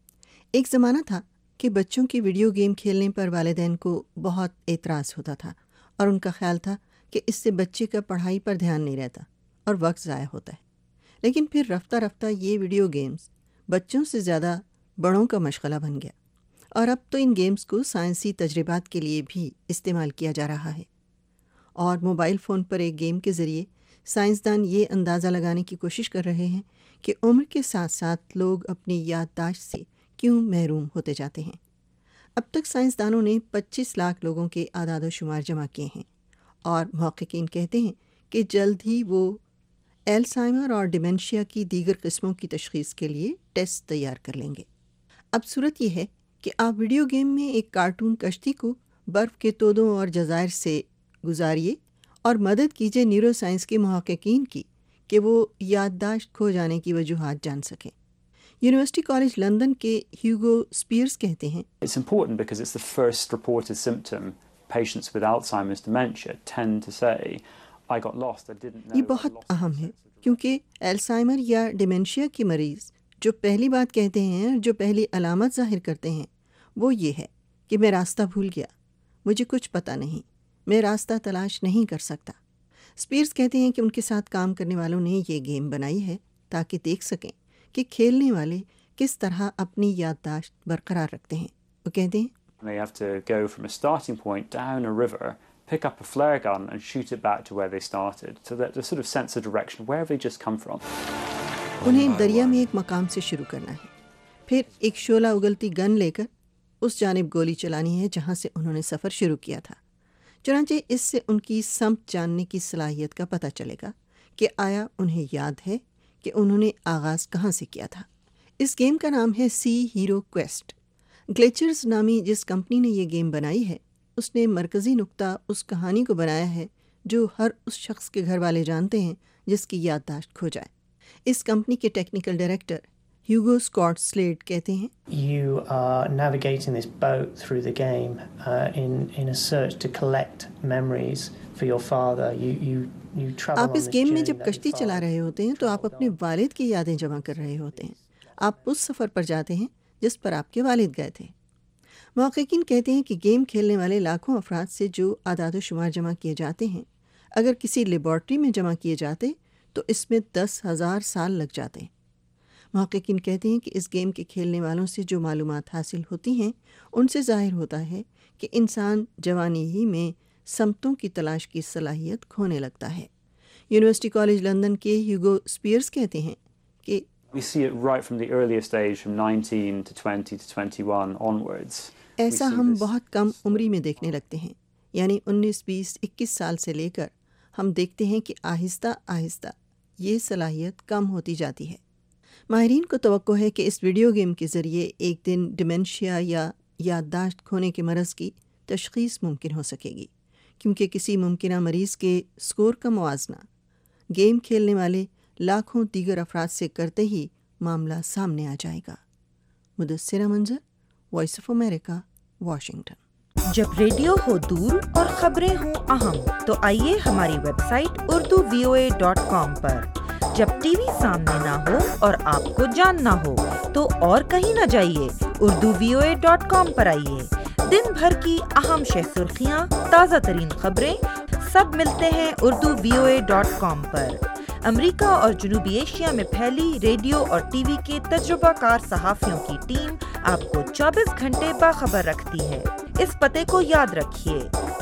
ایک زمانہ تھا کہ بچوں کی ویڈیو گیم کھیلنے پر والدین کو بہت اعتراض ہوتا تھا اور ان کا خیال تھا کہ اس سے بچے کا پڑھائی پر دھیان نہیں رہتا اور وقت ضائع ہوتا ہے۔ لیکن پھر رفتہ رفتہ یہ ویڈیو گیمز بچوں سے زیادہ بڑوں کا مشغلہ بن گیا اور اب تو ان گیمز کو سائنسی تجربات کے لیے بھی استعمال کیا جا رہا ہے۔ اور موبائل فون پر ایک گیم کے ذریعے سائنسدان یہ اندازہ لگانے کی کوشش کر رہے ہیں کہ عمر کے ساتھ ساتھ لوگ اپنی یادداشت سے کیوں محروم ہوتے جاتے ہیں۔ اب تک سائنسدانوں نے 25 لاکھ لوگوں کے اعداد و شمار جمع کیے ہیں اور محققین کہتے ہیں کہ جلد ہی وہ الزائمر اور ڈیمنشیا کی دیگر قسموں کی تشخیص کے لیے ٹیسٹ تیار کر لیں گے۔ اب صورت یہ ہے کہ آپ ویڈیو گیم میں ایک کارٹون کشتی کو برف کے تودوں اور جزائر سے گزاریے اور مدد کیجیے نیورو سائنس کے محققین کی کہ وہ یادداشت کھو جانے کی وجوہات جان سکیں۔ یونیورسٹی کالج لندن کے ہیوگو اسپیئرز کہتے ہیں It's important because it's the first reported symptom. Patients with Alzheimer's dementia tend to say, I got lost, I didn't know. یہ بہت اہم ہے کیونکہ الزائمر یا ڈیمنشیا کے مریض جو پہلی بات کہتے ہیں اور جو پہلی علامت ظاہر کرتے ہیں وہ یہ ہے کہ میں راستہ بھول گیا، مجھے کچھ پتہ نہیں، میں راستہ تلاش نہیں کر سکتا۔ اسپیئرز کہتے ہیں کہ ان کے ساتھ کام کرنے والوں نے یہ گیم بنائی ہے تاکہ دیکھ سکیں کہ کھیلنے والے کس طرح اپنی یادداشت برقرار رکھتے ہیں۔ وہ کہتے ہیں They have to go from a starting point down a river, pick up a flare gun and shoot it back to where they started, so that the sort of sense of direction, where have they just come from? انہیں دریا میں ایک مقام سے شروع کرنا ہے، پھر ایک شعلہ اگلتی گن لے کر اس جانب گولی چلانی ہے جہاں سے انہوں نے سفر شروع کیا تھا۔ چنانچہ اس سے ان کی سمت جاننے کی صلاحیت کا پتہ چلے گا کہ آیا انہیں یاد ہے کہ انہوں نے آغاز کہاں سے کیا تھا۔ اس گیم کا نام ہے سی ہیرو کویسٹ۔ گلیچرز نامی جس کمپنی نے یہ گیم بنائی ہے اس نے مرکزی نقطہ اس کہانی کو بنایا ہے جو ہر اس شخص کے گھر والے جانتے ہیں جس کی یادداشت کھو جائے۔ اس کمپنی کے technical director Hugo Scott Slade کہتے ہیں You are navigating this boat through the game in a search to collect memories for your father. You travel آپ on اس this گیم میں journey جب that کشتی your چلا father- رہے ہوتے ہیں تو آپ اپنے والد کی یادیں جمع کر رہے ہوتے ہیں۔ آپ اس سفر پر جاتے ہیں جس پر آپ کے والد گئے تھے۔ محققین کہتے ہیں کہ گیم کھیلنے والے لاکھوں افراد سے جو اعداد و شمار جمع کیے جاتے ہیں، اگر کسی لیبارٹری میں جمع کیے جاتے تو اس میں 10,000 سال لگ جاتے ہیں۔ محققین کہتے ہیں کہ اس گیم کے کھیلنے والوں سے جو معلومات حاصل ہوتی ہیں ان سے ظاہر ہوتا ہے کہ انسان جوانی ہی میں سمتوں کی تلاش کی صلاحیت کھونے لگتا ہے۔ یونیورسٹی کالج لندن کے ہیوگو اسپیئرز کہتے ہیں کہ We see it right from the earliest age, from 19 to 20 to 21 onwards. ایسا ہم بہت کم عمری میں دیکھنے لگتے ہیں، یعنی 19، 20، 21 سال سے لے کر ہم دیکھتے ہیں کہ آہستہ آہستہ یہ صلاحیت کم ہوتی جاتی ہے۔ ماہرین کو توقع ہے کہ اس ویڈیو گیم کے ذریعے ایک دن ڈیمنشیا یا یادداشت کھونے کے مرض کی تشخیص ممکن ہو سکے گی، کیونکہ کسی ممکنہ مریض کے سکور کا موازنہ گیم کھیلنے والے لاکھوں دیگر افراد سے کرتے ہی معاملہ سامنے آ جائے گا۔ Mudassira Manzar, voice of America, Washington. جب ریڈیو ہو دور اور خبریں ہوں اہم تو آئیے ہماری ویب سائٹ urduvoa.com پر۔ جب ٹی وی سامنے نہ ہو اور آپ کو جاننا ہو تو اور کہیں نہ جائیے، urduvoa.com پر آئیے۔ دن بھر کی اہم شہ سرخیاں، تازہ ترین خبریں سب ملتے ہیں urduvoa.com پر۔ امریکہ اور جنوبی ایشیا میں پھیلی ریڈیو اور ٹی وی کے تجربہ کار صحافیوں کی ٹیم آپ کو 24 گھنٹے باخبر رکھتی ہے۔ اس پتے کو یاد رکھیے،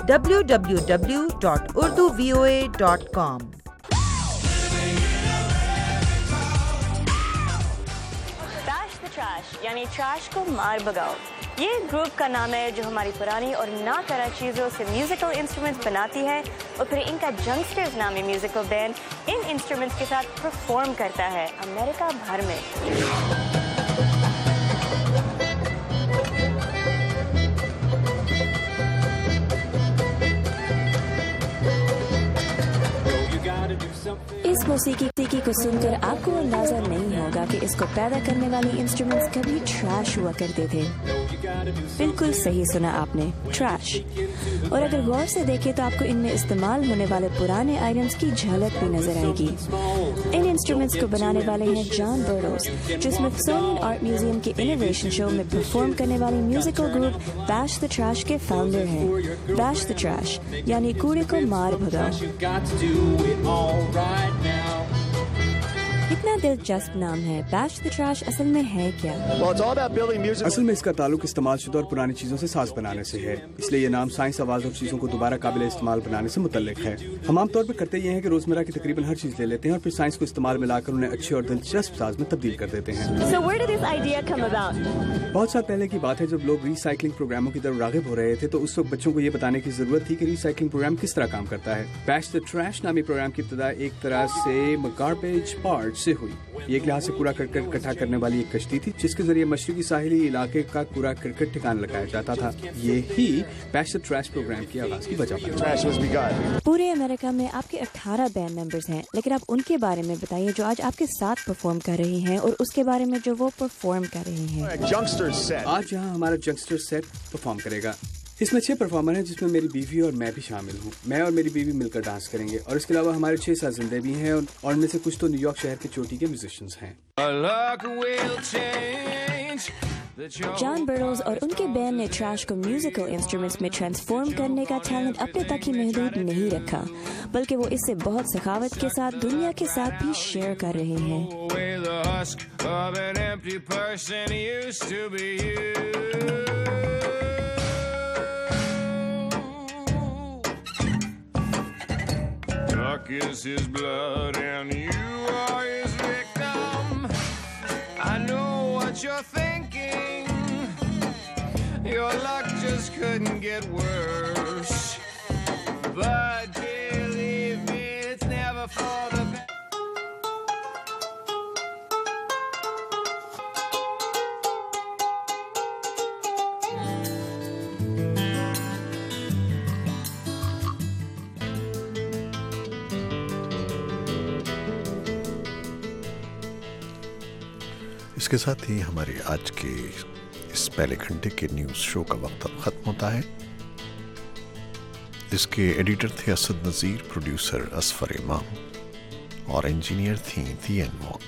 www.urduvoa.com۔ بیش دی ٹریش یعنی ٹریش کو مار بھگاؤ، یہ گروپ کا نام ہے جو ہماری پرانی اور نا طرح چیزوں سے میوزیکل انسٹرومنٹس بناتی ہے اور پھر ان کا جنگسٹرز نامی میوزیکل بینڈ ان انسٹرومنٹس کے ساتھ پرفارم کرتا ہے امریکہ بھر میں۔ اس موسیقی کو سن کر آپ کو اندازہ نہیں ہوگا کہ اس کو پیدا کرنے والی انسٹرومنٹس کبھی ٹریش ہوا کرتے تھے۔ بالکل صحیح سنا آپ نے، ٹریش۔ اور اگر غور سے دیکھیں تو آپ کو ان میں استعمال ہونے والے پرانے آئٹمس کی جھلک بھی نظر آئے گی۔ ان انسٹرومنٹس کو بنانے والے ہیں جان برڈوز، جو اسمتھسونین آرٹ میوزیم کے انوویشن شو میں پرفارم کرنے والی میوزیکل گروپ بیش دی ٹریش کے فاؤنڈر ہیں۔ بیش دی ٹریش یعنی کوڑے کو مار بھگاؤ۔ اتنا دلچسپ نام ہے، بیش دی ٹریش اصل میں ہے کیا؟ اصل میں اس کا تعلق استعمال شدہ اور پرانی چیزوں سے ساز بنانے سے ہے، اس لیے یہ نام سائنس آواز اور چیزوں کو دوبارہ قابل استعمال بنانے سے متعلق ہے۔ ہم عام طور پر کرتے یہ ہیں کہ روزمرہ کی تقریباً ہر چیز لے لیتے ہیں اور پھر سائنس کو استعمال میں لا کر انہیں اچھے اور دلچسپ ساز میں تبدیل کر دیتے ہیں۔ بہت سال پہلے کی بات ہے، جب لوگ ری سائیکلنگ پروگراموں کی طرف راغب ہو رہے تھے تو اس وقت بچوں کو یہ بتانے کی ضرورت تھی کہ ری سائیکلنگ پروگرام کس طرح کام کرتا ہے۔ بیش دی ٹریش نامی پروگرام کی ابتدا ایک طرح سے گاربیج پارٹ سے ہوئی۔ یہ ایک لحاظ سے کوڑا کرکٹ اکٹھا کرنے والی ایک کشتی تھی جس کے ذریعے مشرقی ساحلی علاقے کا کوڑا کرکٹ ٹھکانے لگایا جاتا تھا۔ یہی بیش دی ٹریش پروگرام کی آغاز کی وجہ بنی۔ پورے امریکہ میں آپ کے 18 بینڈ ممبرز ہیں، لیکن آپ ان کے بارے میں بتائیے جو آج آپ کے ساتھ پرفارم کر رہے ہیں اور اس کے بارے میں جو وہ پرفارم کر رہے ہیں۔ آج یہاں ہمارا جنگسٹر سیٹ پرفارم کرے گا۔ اس میں 6 پرفارمر ہیں جس میں میری بیوی اور میں بھی شامل ہوں۔ میں اور میری بیوی مل کر ڈانس کریں گے اور اس کے علاوہ ہمارے 6 سازندے بھی ہیں اور ان میں سے کچھ تو نیو یارک شہر کے چوٹی کے میوزیشینز ہیں۔ جان برڈوز اور ان کے بینڈ نے ٹریش کو میوزیکل انسٹرومنٹس میں ٹرانسفارم کرنے کا ٹیلنٹ اپنے تک ہی محدود نہیں رکھا، بلکہ وہ اس سے بہت سخاوت کے ساتھ دنیا کے ساتھ بھی شیئر کر رہے ہیں۔ Is his blood and you are his victim. I know what you're thinking. Your luck just couldn't get worse. But believe me, it's never for the best. اس کے ساتھ ہی ہمارے آج کے اس پہلے گھنٹے کے نیوز شو کا وقت اب ختم ہوتا ہے. اس کے ایڈیٹر تھے اسد نذیر، پروڈیوسر اصفر امام اور انجینئر تھیں تھین وان.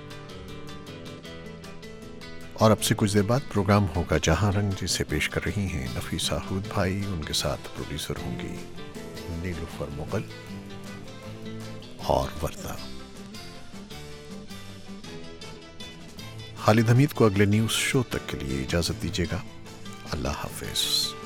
اور اب سے کچھ دیر بعد پروگرام ہوگا جہاں رنگ، جسے پیش کر رہی ہیں نفیسہ ہود بھائی. ان کے ساتھ پروڈیوسر ہوں گی نیلوفر مغل اور وردہ. خالد حمید کو اگلے نیوز شو تک کے لیے اجازت دیجیے گا. اللہ حافظ.